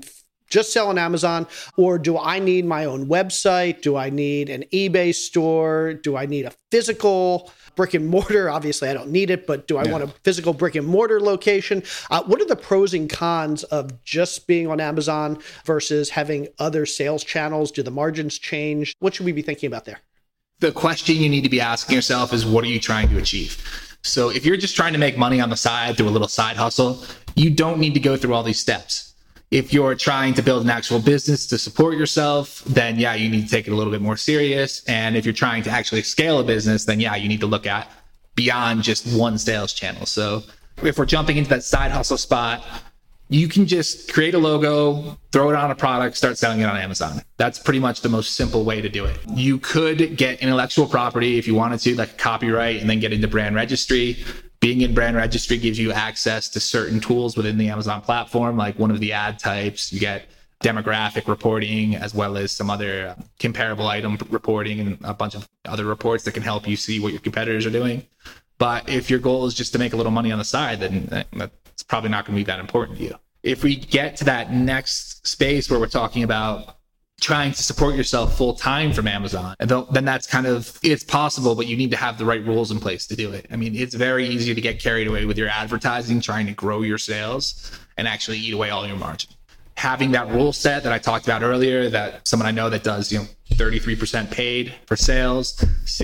just sell on Amazon? Or do I need my own website? Do I need an eBay store? Do I need a physical brick and mortar? Obviously, I don't need it, but do I want a physical brick and mortar location? What are the pros and cons of just being on Amazon versus having other sales channels? Do the margins change? What should we be thinking about there? The question you need to be asking yourself is, what are you trying to achieve? So if you're just trying to make money on the side through a little side hustle, you don't need to go through all these steps. If you're trying to build an actual business to support yourself, then yeah, you need to take it a little bit more serious. And if you're trying to actually scale a business, then yeah, you need to look at beyond just one sales channel. So if we're jumping into that side hustle spot, you can just create a logo, throw it on a product, start selling it on Amazon. That's pretty much the most simple way to do it. You could get intellectual property if you wanted to, like copyright, and then get into brand registry. Being in brand registry gives you access to certain tools within the Amazon platform, like one of the ad types. You get demographic reporting, as well as some other comparable item reporting and a bunch of other reports that can help you see what your competitors are doing. But if your goal is just to make a little money on the side, then it's probably not going to be that important to you. If we get to that next space where we're talking about trying to support yourself full time from Amazon, then that's it's possible, but you need to have the right rules in place to do it. I mean, it's very easy to get carried away with your advertising, trying to grow your sales and actually eat away all your margin. Having that rule set that I talked about earlier, that someone I know that does, 33% paid for sales,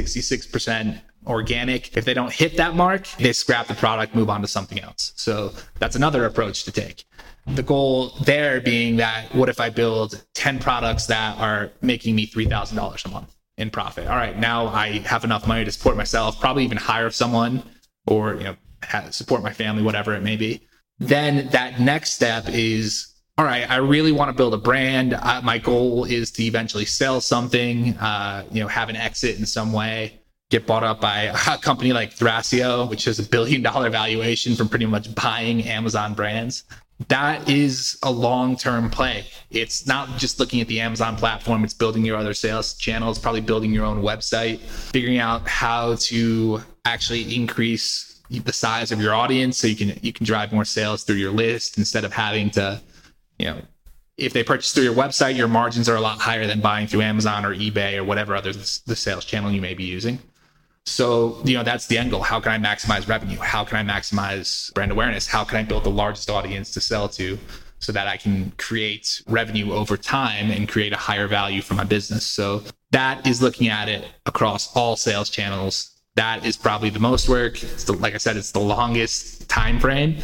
66% organic. If they don't hit that mark, they scrap the product, move on to something else. So that's another approach to take. The goal there being that, what if I build 10 products that are making me $3,000 a month in profit? All right, now I have enough money to support myself, probably even hire someone or support my family, whatever it may be. Then that next step is, all right, I really want to build a brand. My goal is to eventually sell something, have an exit in some way, get bought up by a company like Thrasio, which has $1 billion valuation from pretty much buying Amazon brands. That is a long-term play. It's not just looking at the Amazon platform. It's building your other sales channels, probably building your own website, figuring out how to actually increase the size of your audience so you can drive more sales through your list instead of having to, if they purchase through your website, your margins are a lot higher than buying through Amazon or eBay or whatever other the sales channel you may be using. So, that's the end goal. How can I maximize revenue? How can I maximize brand awareness? How can I build the largest audience to sell to so that I can create revenue over time and create a higher value for my business? So that is looking at it across all sales channels. That is probably the most work. Like I said, it's the longest time frame.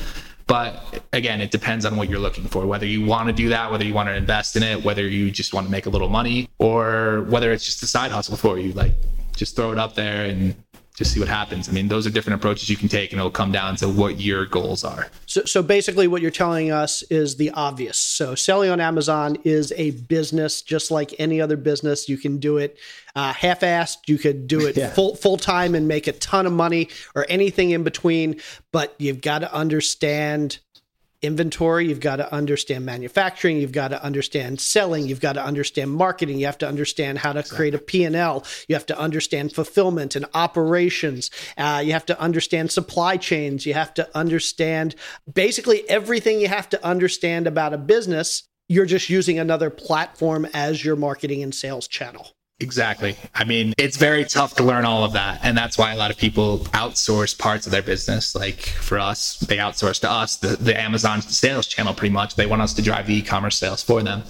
But again, it depends on what you're looking for, whether you want to do that, whether you want to invest in it, whether you just want to make a little money, or whether it's just a side hustle for you. Like, just throw it up there and just see what happens. I mean, those are different approaches you can take, and it'll come down to what your goals are. So basically what you're telling us is the obvious. So selling on Amazon is a business just like any other business. You can do it half-assed. You could do it full-time and make a ton of money, or anything in between. But you've got to understand inventory, you've got to understand manufacturing, you've got to understand selling, you've got to understand marketing, you have to understand how to create a P&L, you have to understand fulfillment and operations, you have to understand supply chains, you have to understand basically everything you have to understand about a business. You're just using another platform as your marketing and sales channel. Exactly. I mean, it's very tough to learn all of that. And that's why a lot of people outsource parts of their business. Like for us, they outsource to us the Amazon sales channel pretty much. They want us to drive the e-commerce sales for them.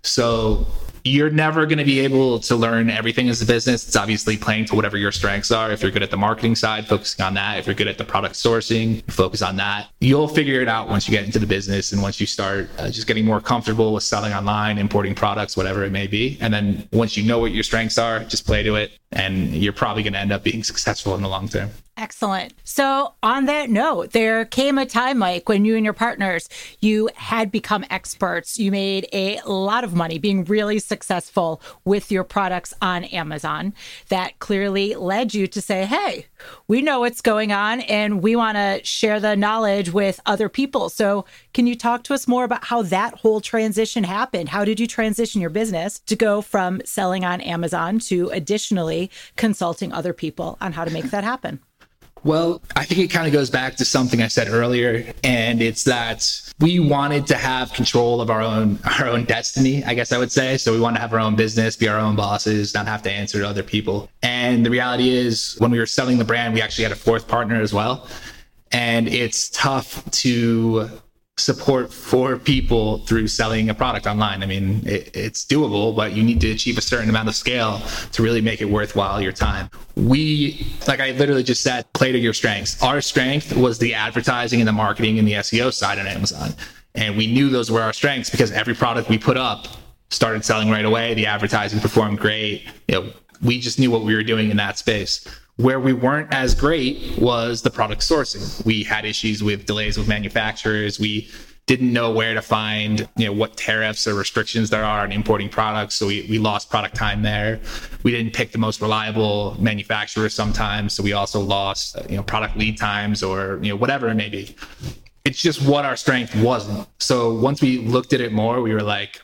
So you're never going to be able to learn everything as a business. It's obviously playing to whatever your strengths are. If you're good at the marketing side, focusing on that. If you're good at the product sourcing, focus on that. You'll figure it out once you get into the business and once you start just getting more comfortable with selling online, importing products, whatever it may be. And then once you know what your strengths are, just play to it. And you're probably going to end up being successful in the long term. Excellent. So on that note, there came a time, Mike, when you and your partners, you had become experts. You made a lot of money being really successful with your products on Amazon. That clearly led you to say, hey, we know what's going on and we want to share the knowledge with other people. So can you talk to us more about how that whole transition happened? How did you transition your business to go from selling on Amazon to additionally consulting other people on how to make that happen? Well, I think it kind of goes back to something I said earlier, and it's that we wanted to have control of our own destiny, I guess I would say. So we want to have our own business, be our own bosses, not have to answer to other people. And the reality is, when we were selling the brand, we actually had a fourth partner as well. And it's tough to support 4 people through selling a product online. I mean, it's doable, but you need to achieve a certain amount of scale to really make it worthwhile your time. We, like I literally just said, play to your strengths. Our strength was the advertising and the marketing and the SEO side on Amazon. And we knew those were our strengths because every product we put up started selling right away. The advertising performed great. We just knew what we were doing in that space. Where we weren't as great was the product sourcing. We had issues with delays with manufacturers. We didn't know where to find, what tariffs or restrictions there are on importing products. So we lost product time there. We didn't pick the most reliable manufacturer sometimes. So we also lost, product lead times or, whatever it may be. It's just what our strength wasn't. So once we looked at it more, we were like,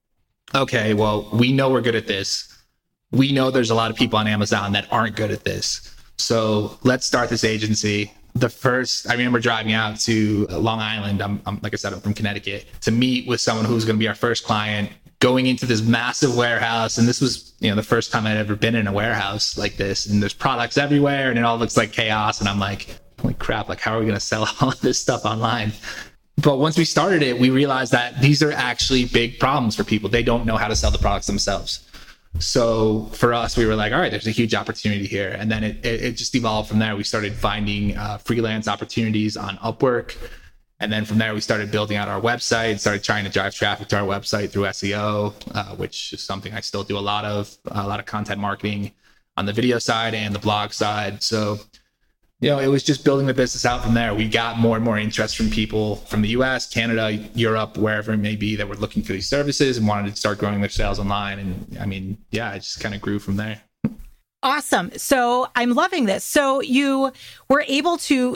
okay, well, we know we're good at this. We know there's a lot of people on Amazon that aren't good at this. So let's start this agency. I remember driving out to Long Island. I'm like I said, I'm from Connecticut, to meet with someone who's going to be our first client, going into this massive warehouse. And this was, the first time I'd ever been in a warehouse like this. And there's products everywhere and it all looks like chaos. And I'm like, holy crap, like how are we going to sell all of this stuff online? But once we started it, we realized that these are actually big problems for people. They don't know how to sell the products themselves. So for us, we were like, all right, there's a huge opportunity here. And then it just evolved from there. We started finding freelance opportunities on Upwork. And then from there, we started building out our website, started trying to drive traffic to our website through SEO, which is something I still do a lot of content marketing on the video side and the blog side. So, it was just building the business out from there. We got more and more interest from people from the US, Canada, Europe, wherever it may be, that were looking for these services and wanted to start growing their sales online. And I mean, it just kind of grew from there. Awesome. So I'm loving this. So you were able to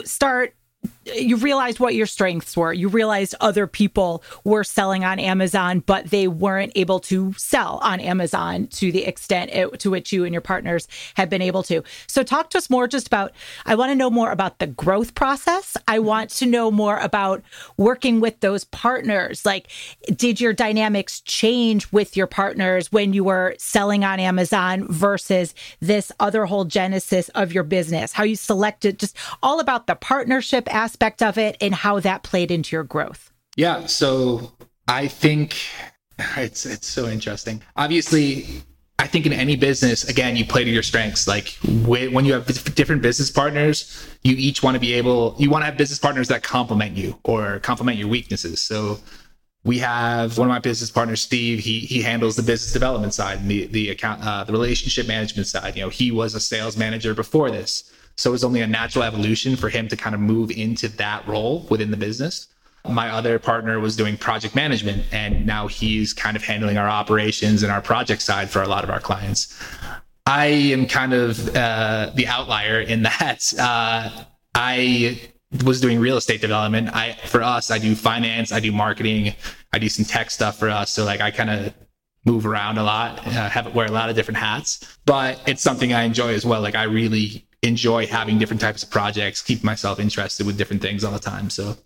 you realized what your strengths were. You realized other people were selling on Amazon, but they weren't able to sell on Amazon to the extent to which you and your partners have been able to. So talk to us more I want to know more about the growth process. I want to know more about working with those partners. Like, did your dynamics change with your partners when you were selling on Amazon versus this other whole genesis of your business? How you selected, just all about the partnership aspect of it and how that played into your growth. Yeah. So I think it's so interesting. Obviously, I think in any business, again, you play to your strengths. Like when you have different business partners, you want to have business partners that complement you or complement your weaknesses. So we have one of my business partners, Steve. He handles the business development side and the account, the relationship management side. He was a sales manager before this. So it was only a natural evolution for him to kind of move into that role within the business. My other partner was doing project management, and now he's kind of handling our operations and our project side for a lot of our clients. I am kind of the outlier in that I was doing real estate development. For us, I do finance, I do marketing, I do some tech stuff for us. So like I kind of move around a lot, wear a lot of different hats, but it's something I enjoy as well. Like I really enjoy having different types of projects, keep myself interested with different things all the time. So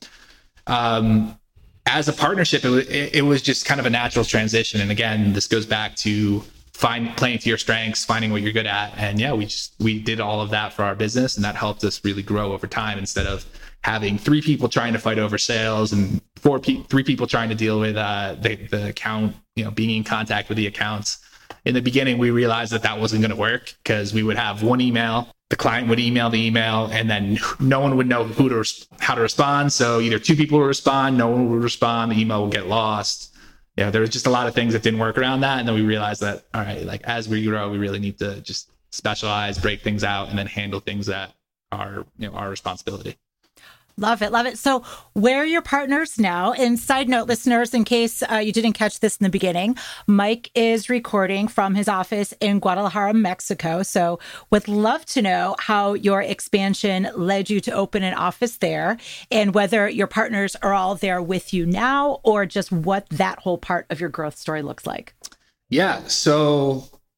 as a partnership, it was just kind of a natural transition. And again, this goes back to playing to your strengths, finding what you're good at. And yeah, we did all of that for our business, and that helped us really grow over time instead of having 3 people trying to fight over sales and 3 people trying to deal with the account, being in contact with the accounts. In the beginning, we realized that wasn't going to work because we would have one email. The client would email the email, and then no one would know how to respond. So either 2 people would respond, no one would respond, the email would get lost. There was just a lot of things that didn't work around that. And then we realized that, all right, like as we grow, we really need to just specialize, break things out, and then handle things that are, our responsibility. Love it. Love it. So where are your partners now? And side note, listeners, in case you didn't catch this in the beginning, Mike is recording from his office in Guadalajara, Mexico. So would love to know how your expansion led you to open an office there and whether your partners are all there with you now or just what that whole part of your growth story looks like. Yeah. So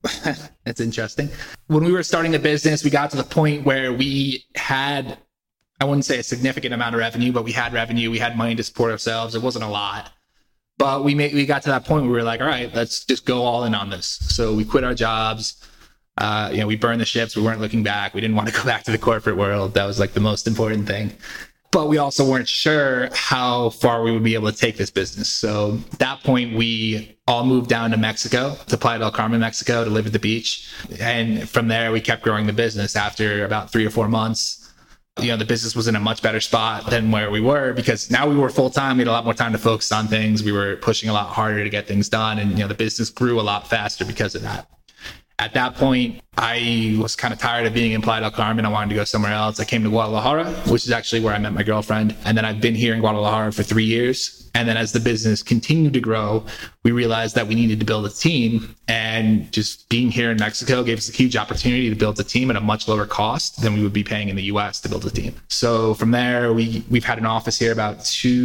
It's interesting. When we were starting the business, we got to the point where we had, I wouldn't say a significant amount of revenue, but we had revenue. We had money to support ourselves. It wasn't a lot. But we got to that point where we were like, all right, let's just go all in on this. So we quit our jobs. We burned the ships. We weren't looking back. We didn't want to go back to the corporate world. That was like the most important thing. But we also weren't sure how far we would be able to take this business. So at that point, we all moved down to Mexico, to Playa del Carmen, Mexico, to live at the beach. And from there, we kept growing the business. After about 3 or 4 months, the business was in a much better spot than where we were, because now we were full-time. We had a lot more time to focus on things. We were pushing a lot harder to get things done. And, the business grew a lot faster because of that. At that point, I was kind of tired of being in Playa del Carmen. I wanted to go somewhere else. I came to Guadalajara, which is actually where I met my girlfriend. And then I've been here in Guadalajara for 3 years. And then as the business continued to grow, we realized that we needed to build a team. And just being here in Mexico gave us a huge opportunity to build a team at a much lower cost than we would be paying in the US to build a team. So from there, we've had an office here about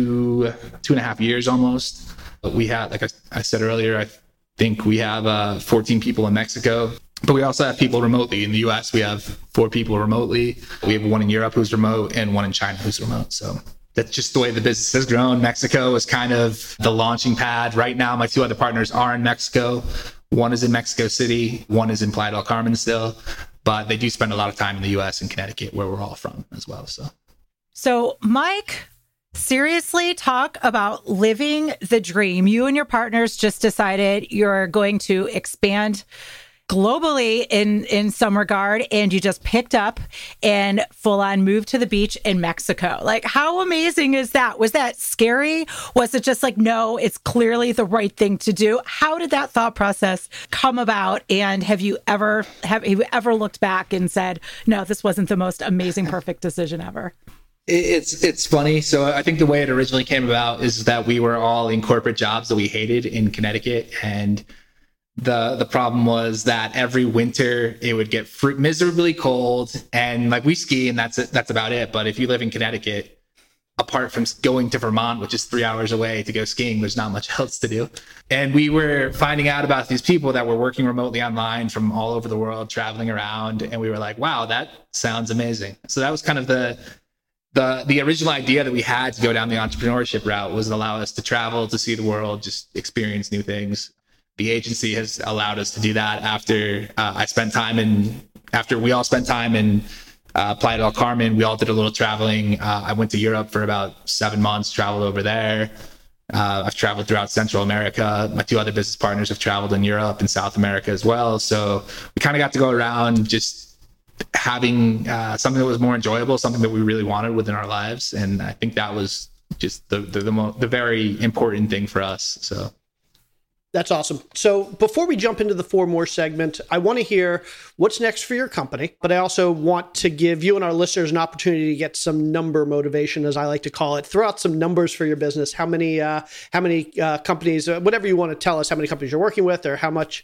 2.5 years almost. We had, like I said earlier, I think we have 14 people in Mexico, but we also have people remotely. In the US, we have 4 people remotely. We have one in Europe who's remote and one in China who's remote. So that's just the way the business has grown. Mexico is kind of the launching pad. Right now, my 2 other partners are in Mexico. One is in Mexico City. One is in Playa del Carmen still, but they do spend a lot of time in the US and Connecticut, where we're all from as well. So Mike, seriously, talk about living the dream. You and your partners just decided you're going to expand globally in some regard, and you just picked up and full on moved to the beach in Mexico. Like, how amazing is that? Was that scary? Was it just like, no, it's clearly the right thing to do? How did that thought process come about? And have you ever looked back and said, no, this wasn't the most amazing, perfect decision ever? It's funny. So I think the way it originally came about is that we were all in corporate jobs that we hated in Connecticut. And the problem was that every winter it would get miserably cold, and like we ski and that's about it. But if you live in Connecticut, apart from going to Vermont, which is 3 hours away to go skiing, there's not much else to do. And we were finding out about these people that were working remotely online from all over the world, traveling around. And we were like, wow, that sounds amazing. So that was kind of the original idea that we had to go down the entrepreneurship route, was allow us to travel, to see the world, just experience new things. The agency has allowed us to do that after we all spent time in Playa del Carmen. We all did a little traveling. I went to Europe for about 7 months, traveled over there. I've traveled throughout Central America. My 2 other business partners have traveled in Europe and South America as well. So we kind of got to go around just having something that was more enjoyable, something that we really wanted within our lives. And I think that was just the very important thing for us. So that's awesome. So before we jump into the 4 more segment, I want to hear what's next for your company, but I also want to give you and our listeners an opportunity to get some number motivation, as I like to call it. Throw out some numbers for your business. How many companies, whatever you want to tell us, how many companies you're working with, or how much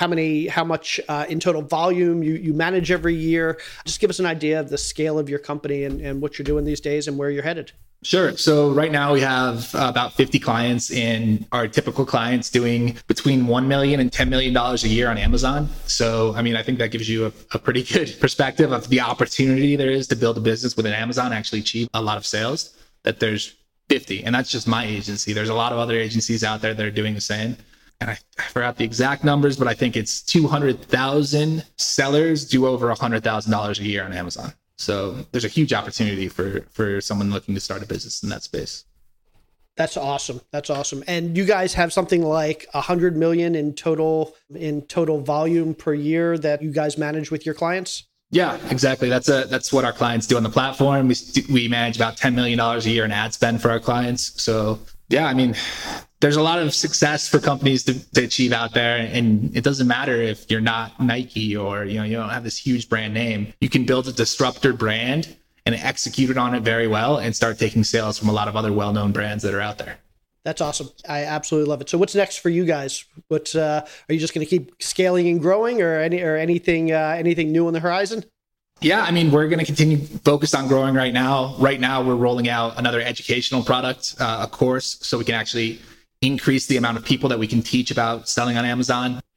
in total volume you manage every year. Just give us an idea of the scale of your company and what you're doing these days and where you're headed. Sure. So right now we have about 50 clients, and our typical clients doing between $1 million and $10 million a year on Amazon. So, I mean, I think that gives you a pretty good perspective of the opportunity there is to build a business within Amazon, actually achieve a lot of sales, that there's 50. And that's just my agency. There's a lot of other agencies out there that are doing the same. And I forgot the exact numbers, but I think it's 200,000 sellers do over $100,000 a year on Amazon. So there's a huge opportunity for someone looking to start a business in that space. That's awesome. That's awesome. And you guys have something like 100 million in total volume per year that you guys manage with your clients? Yeah, exactly. That's what our clients do on the platform. We manage about $10 million a year in ad spend for our clients. So yeah, I mean, there's a lot of success for companies to achieve out there. And it doesn't matter if you're not Nike or, you don't have this huge brand name. You can build a disruptor brand and execute it on it very well and start taking sales from a lot of other well-known brands that are out there. That's awesome. I absolutely love it. So what's next for you guys? Are you just going to keep scaling and growing, or anything new on the horizon? Yeah, I mean, we're going to continue focused on growing right now. Right now, we're rolling out another educational product, a course, so we can actually increase the amount of people that we can teach about selling on Amazon.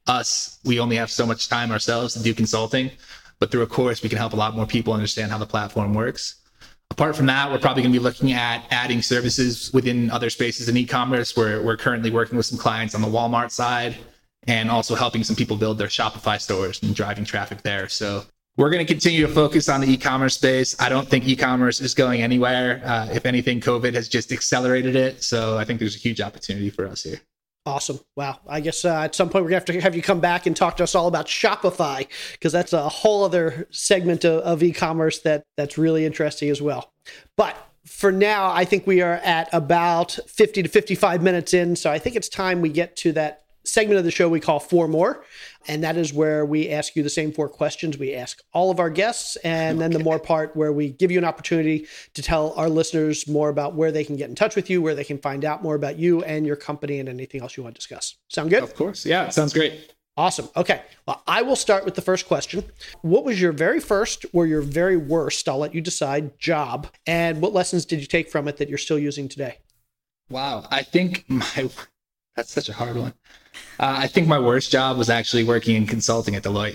us, we only have so much time ourselves to do consulting, but through a course, we can help a lot more people understand how the platform works. Apart from that, we're probably going to be looking at adding services within other spaces in e-commerce. We're currently working with some clients on the Walmart side and also helping some people build their Shopify stores and driving traffic there. So we're going to continue to focus on the e-commerce space. I don't think e-commerce is going anywhere. If anything, COVID has just accelerated it. So I think there's a huge opportunity for us here. Awesome. Wow. I guess at some point we're going to have you come back and talk to us all about Shopify, because that's a whole other segment of e-commerce that's really interesting as well. But for now, I think we are at about 50 to 55 minutes in. So I think it's time we get to that segment of the show we call Four More. And that is where we ask you the same 4 questions we ask all of our guests. And then the more part where we give you an opportunity to tell our listeners more about where they can get in touch with you, where they can find out more about you and your company and anything else you want to discuss. Sound good? Of course. Yeah, it sounds great. Awesome. Okay. Well, I will start with the first question. What was your very first or your very worst, I'll let you decide, job? And what lessons did you take from it that you're still using today? Wow. I think that's such a hard one. I think my worst job was actually working in consulting at Deloitte.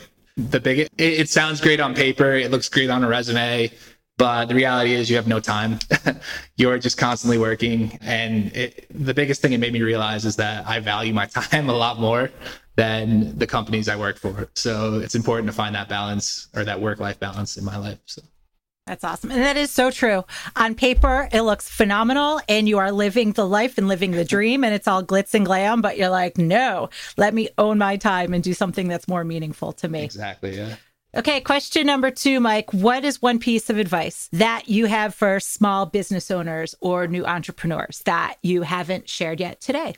It sounds great on paper. It looks great on a resume, but the reality is you have no time. You're just constantly working. And the biggest thing it made me realize is that I value my time a lot more than the companies I work for. So it's important to find that balance, or that work-life balance in my life. So. That's awesome. And that is so true. On paper, it looks phenomenal and you are living the life and living the dream and it's all glitz and glam, but you're like, no, let me own my time and do something that's more meaningful to me. Exactly. Yeah. Okay. Question number 2, Mike, what is one piece of advice that you have for small business owners or new entrepreneurs that you haven't shared yet today?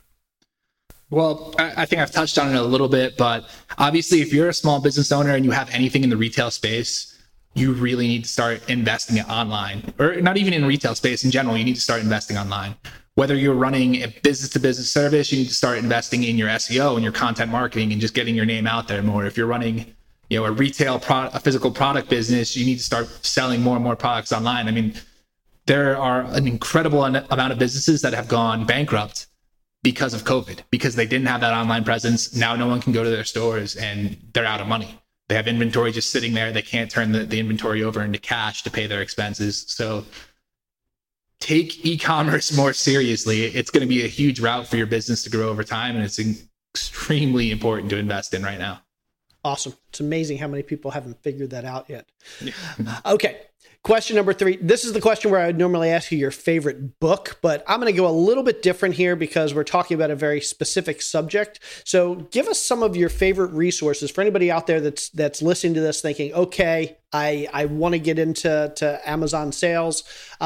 Well, I think I've touched on it a little bit, but obviously if you're a small business owner and you have anything in the retail space, you really need to start investing it online, or not even in retail space in general. You need to start investing online. Whether you're running a business to business service, you need to start investing in your SEO and your content marketing and just getting your name out there more. If you're running, a retail a physical product business, you need to start selling more and more products online. I mean, there are an incredible amount of businesses that have gone bankrupt because of COVID, because they didn't have that online presence. Now no one can go to their stores and they're out of money. They have inventory just sitting there. They can't turn the inventory over into cash to pay their expenses. So take e-commerce more seriously. It's going to be a huge route for your business to grow over time, and it's extremely important to invest in right now. Awesome. It's amazing how many people haven't figured that out yet. Okay. Question number 3. This is the question where I would normally ask you your favorite book, but I'm going to go a little bit different here because we're talking about a very specific subject. So give us some of your favorite resources for anybody out there that's listening to this thinking, okay, I want to get into Amazon sales.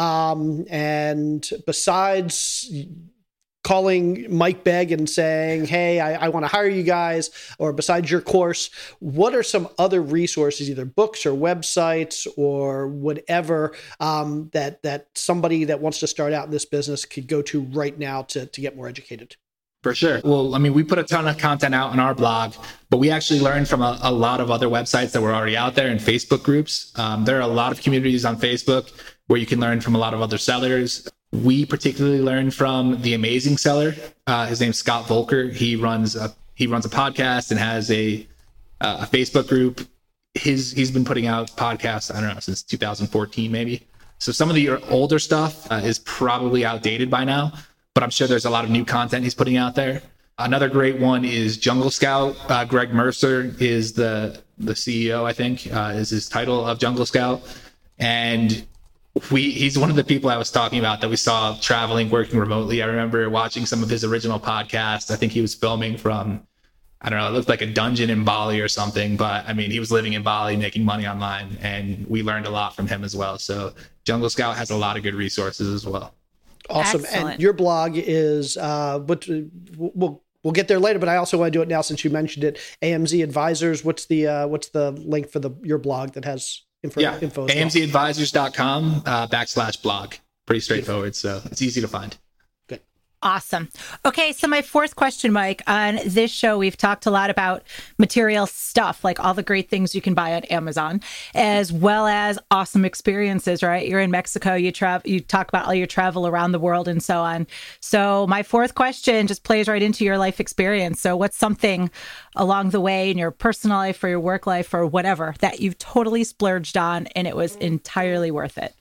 And besides calling Mike Begg and saying, hey, I want to hire you guys, or besides your course, what are some other resources, either books or websites or whatever, that somebody that wants to start out in this business could go to right now to get more educated? For sure. Well, I mean, we put a ton of content out on our blog, but we actually learned from a lot of other websites that were already out there and Facebook groups. There are a lot of communities on Facebook where you can learn from a lot of other sellers. We particularly learned from The Amazing Seller. His name's Scott Volker. He runs a podcast and has a Facebook group. He's been putting out podcasts, I don't know, since 2014 maybe. So some of the older stuff is probably outdated by now, but I'm sure there's a lot of new content he's putting out there. Another great one is Jungle Scout. Greg Mercer is the CEO, I think, is his title of Jungle Scout. And he's one of the people I was talking about that we saw traveling, working remotely. I remember watching some of his original podcasts. I think he was filming from, I don't know, it looked like a dungeon in Bali or something, but I mean, he was living in Bali, making money online, and we learned a lot from him as well. So Jungle Scout has a lot of good resources as well. Awesome. Excellent. And your blog is, we'll get there later, but I also want to do it now since you mentioned it. AMZ Advisors. What's the link for your blog that has info as well? AMZadvisors.com /blog. Pretty straightforward. So it's easy to find. Good. Awesome. Okay, so my fourth question, Mike, on this show, we've talked a lot about material stuff, like all the great things you can buy on Amazon, as well as awesome experiences, right? You're in Mexico, you talk about all your travel around the world and so on. So my fourth question just plays right into your life experience. So what's something along the way in your personal life or your work life or whatever that you've totally splurged on and it was entirely worth it?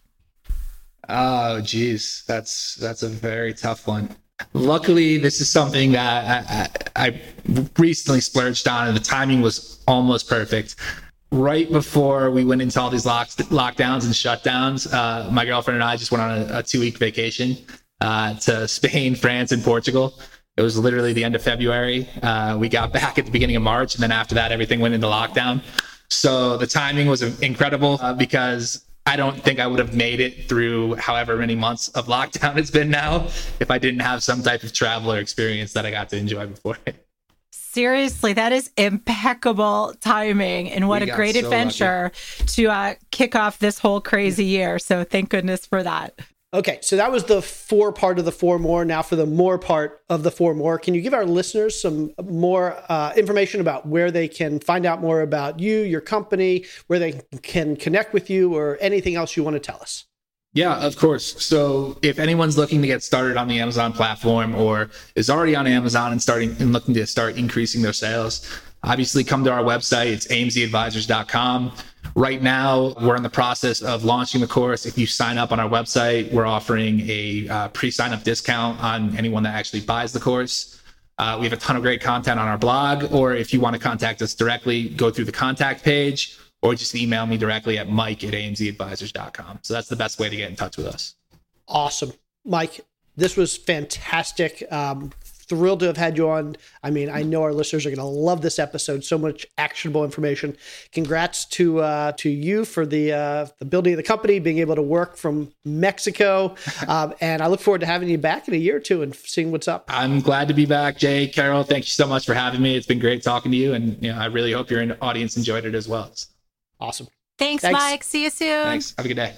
Oh, geez, that's a very tough one. Luckily, this is something that I recently splurged on, and the timing was almost perfect. Right before we went into all these lockdowns and shutdowns, my girlfriend and I just went on a 2-week vacation to Spain, France, and Portugal. It was literally the end of February. We got back at the beginning of March, and then after that, everything went into lockdown. So the timing was incredible because I don't think I would have made it through however many months of lockdown it's been now if I didn't have some type of travel or experience that I got to enjoy before. Seriously, that is impeccable timing. And what a great adventure to kick off this whole crazy year. So thank goodness for that. Okay, so that was the for part of the for more. Now for the more part of the for more. Can you give our listeners some more information about where they can find out more about you, your company, where they can connect with you, or anything else you want to tell us? Yeah, of course. So if anyone's looking to get started on the Amazon platform or is already on Amazon and looking to start increasing their sales, obviously come to our website. It's amzadvisors.com. Right now, we're in the process of launching the course. If you sign up on our website, we're offering a pre-sign-up discount on anyone that actually buys the course. We have a ton of great content on our blog, or if you want to contact us directly, go through the contact page, or just email me directly at mike@amzadvisors.com. So that's the best way to get in touch with us. Awesome. Mike, this was fantastic. Thrilled to have had you on. I mean, I know our listeners are going to love this episode. So much actionable information. Congrats to you for the building of the company, being able to work from Mexico. And I look forward to having you back in a year or two and seeing what's up. I'm glad to be back, Jay. Carol, thank you so much for having me. It's been great talking to you. And I really hope your audience enjoyed it as well. Awesome. Thanks, Mike. See you soon. Thanks. Have a good day.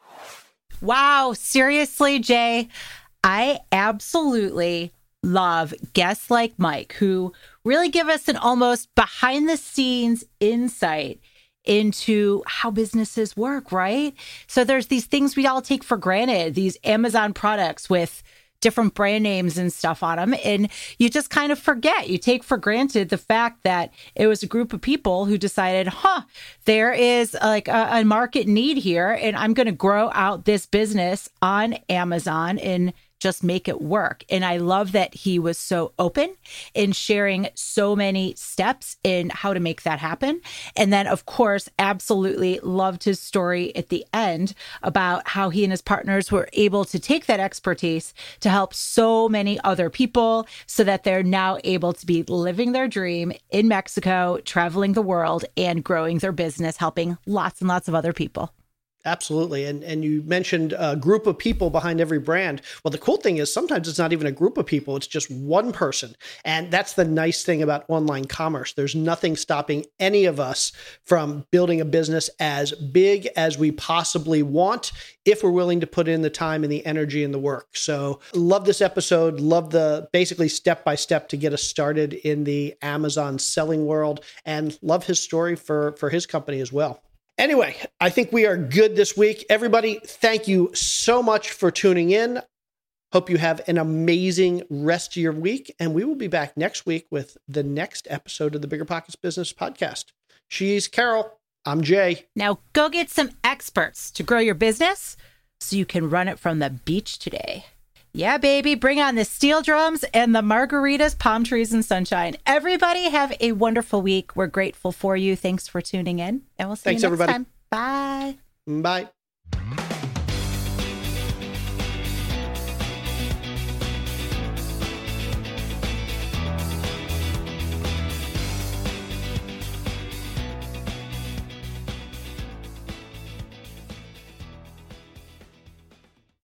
Wow. Seriously, Jay, I absolutely love guests like Mike, who really give us an almost behind the scenes insight into how businesses work, right? So there's these things we all take for granted, these Amazon products with different brand names and stuff on them. And you just kind of forget, you take for granted the fact that it was a group of people who decided, there is like a market need here, and I'm going to grow out this business on Amazon and just make it work. And I love that he was so open in sharing so many steps in how to make that happen. And then, of course, absolutely loved his story at the end about how he and his partners were able to take that expertise to help so many other people so that they're now able to be living their dream in Mexico, traveling the world, and growing their business, helping lots and lots of other people. Absolutely. And you mentioned a group of people behind every brand. Well, the cool thing is sometimes it's not even a group of people. It's just one person. And that's the nice thing about online commerce. There's nothing stopping any of us from building a business as big as we possibly want if we're willing to put in the time and the energy and the work. So love this episode. Love the basically step-by-step to get us started in the Amazon selling world, and love his story for his company as well. Anyway, I think we are good this week. Everybody, thank you so much for tuning in. Hope you have an amazing rest of your week. And we will be back next week with the next episode of the Bigger Pockets Business Podcast. She's Carol. I'm Jay. Now go get some experts to grow your business so you can run it from the beach today. Yeah, baby, bring on the steel drums and the margaritas, palm trees, and sunshine. Everybody have a wonderful week. We're grateful for you. Thanks for tuning in, and we'll see you next everybody. time. Bye. Bye.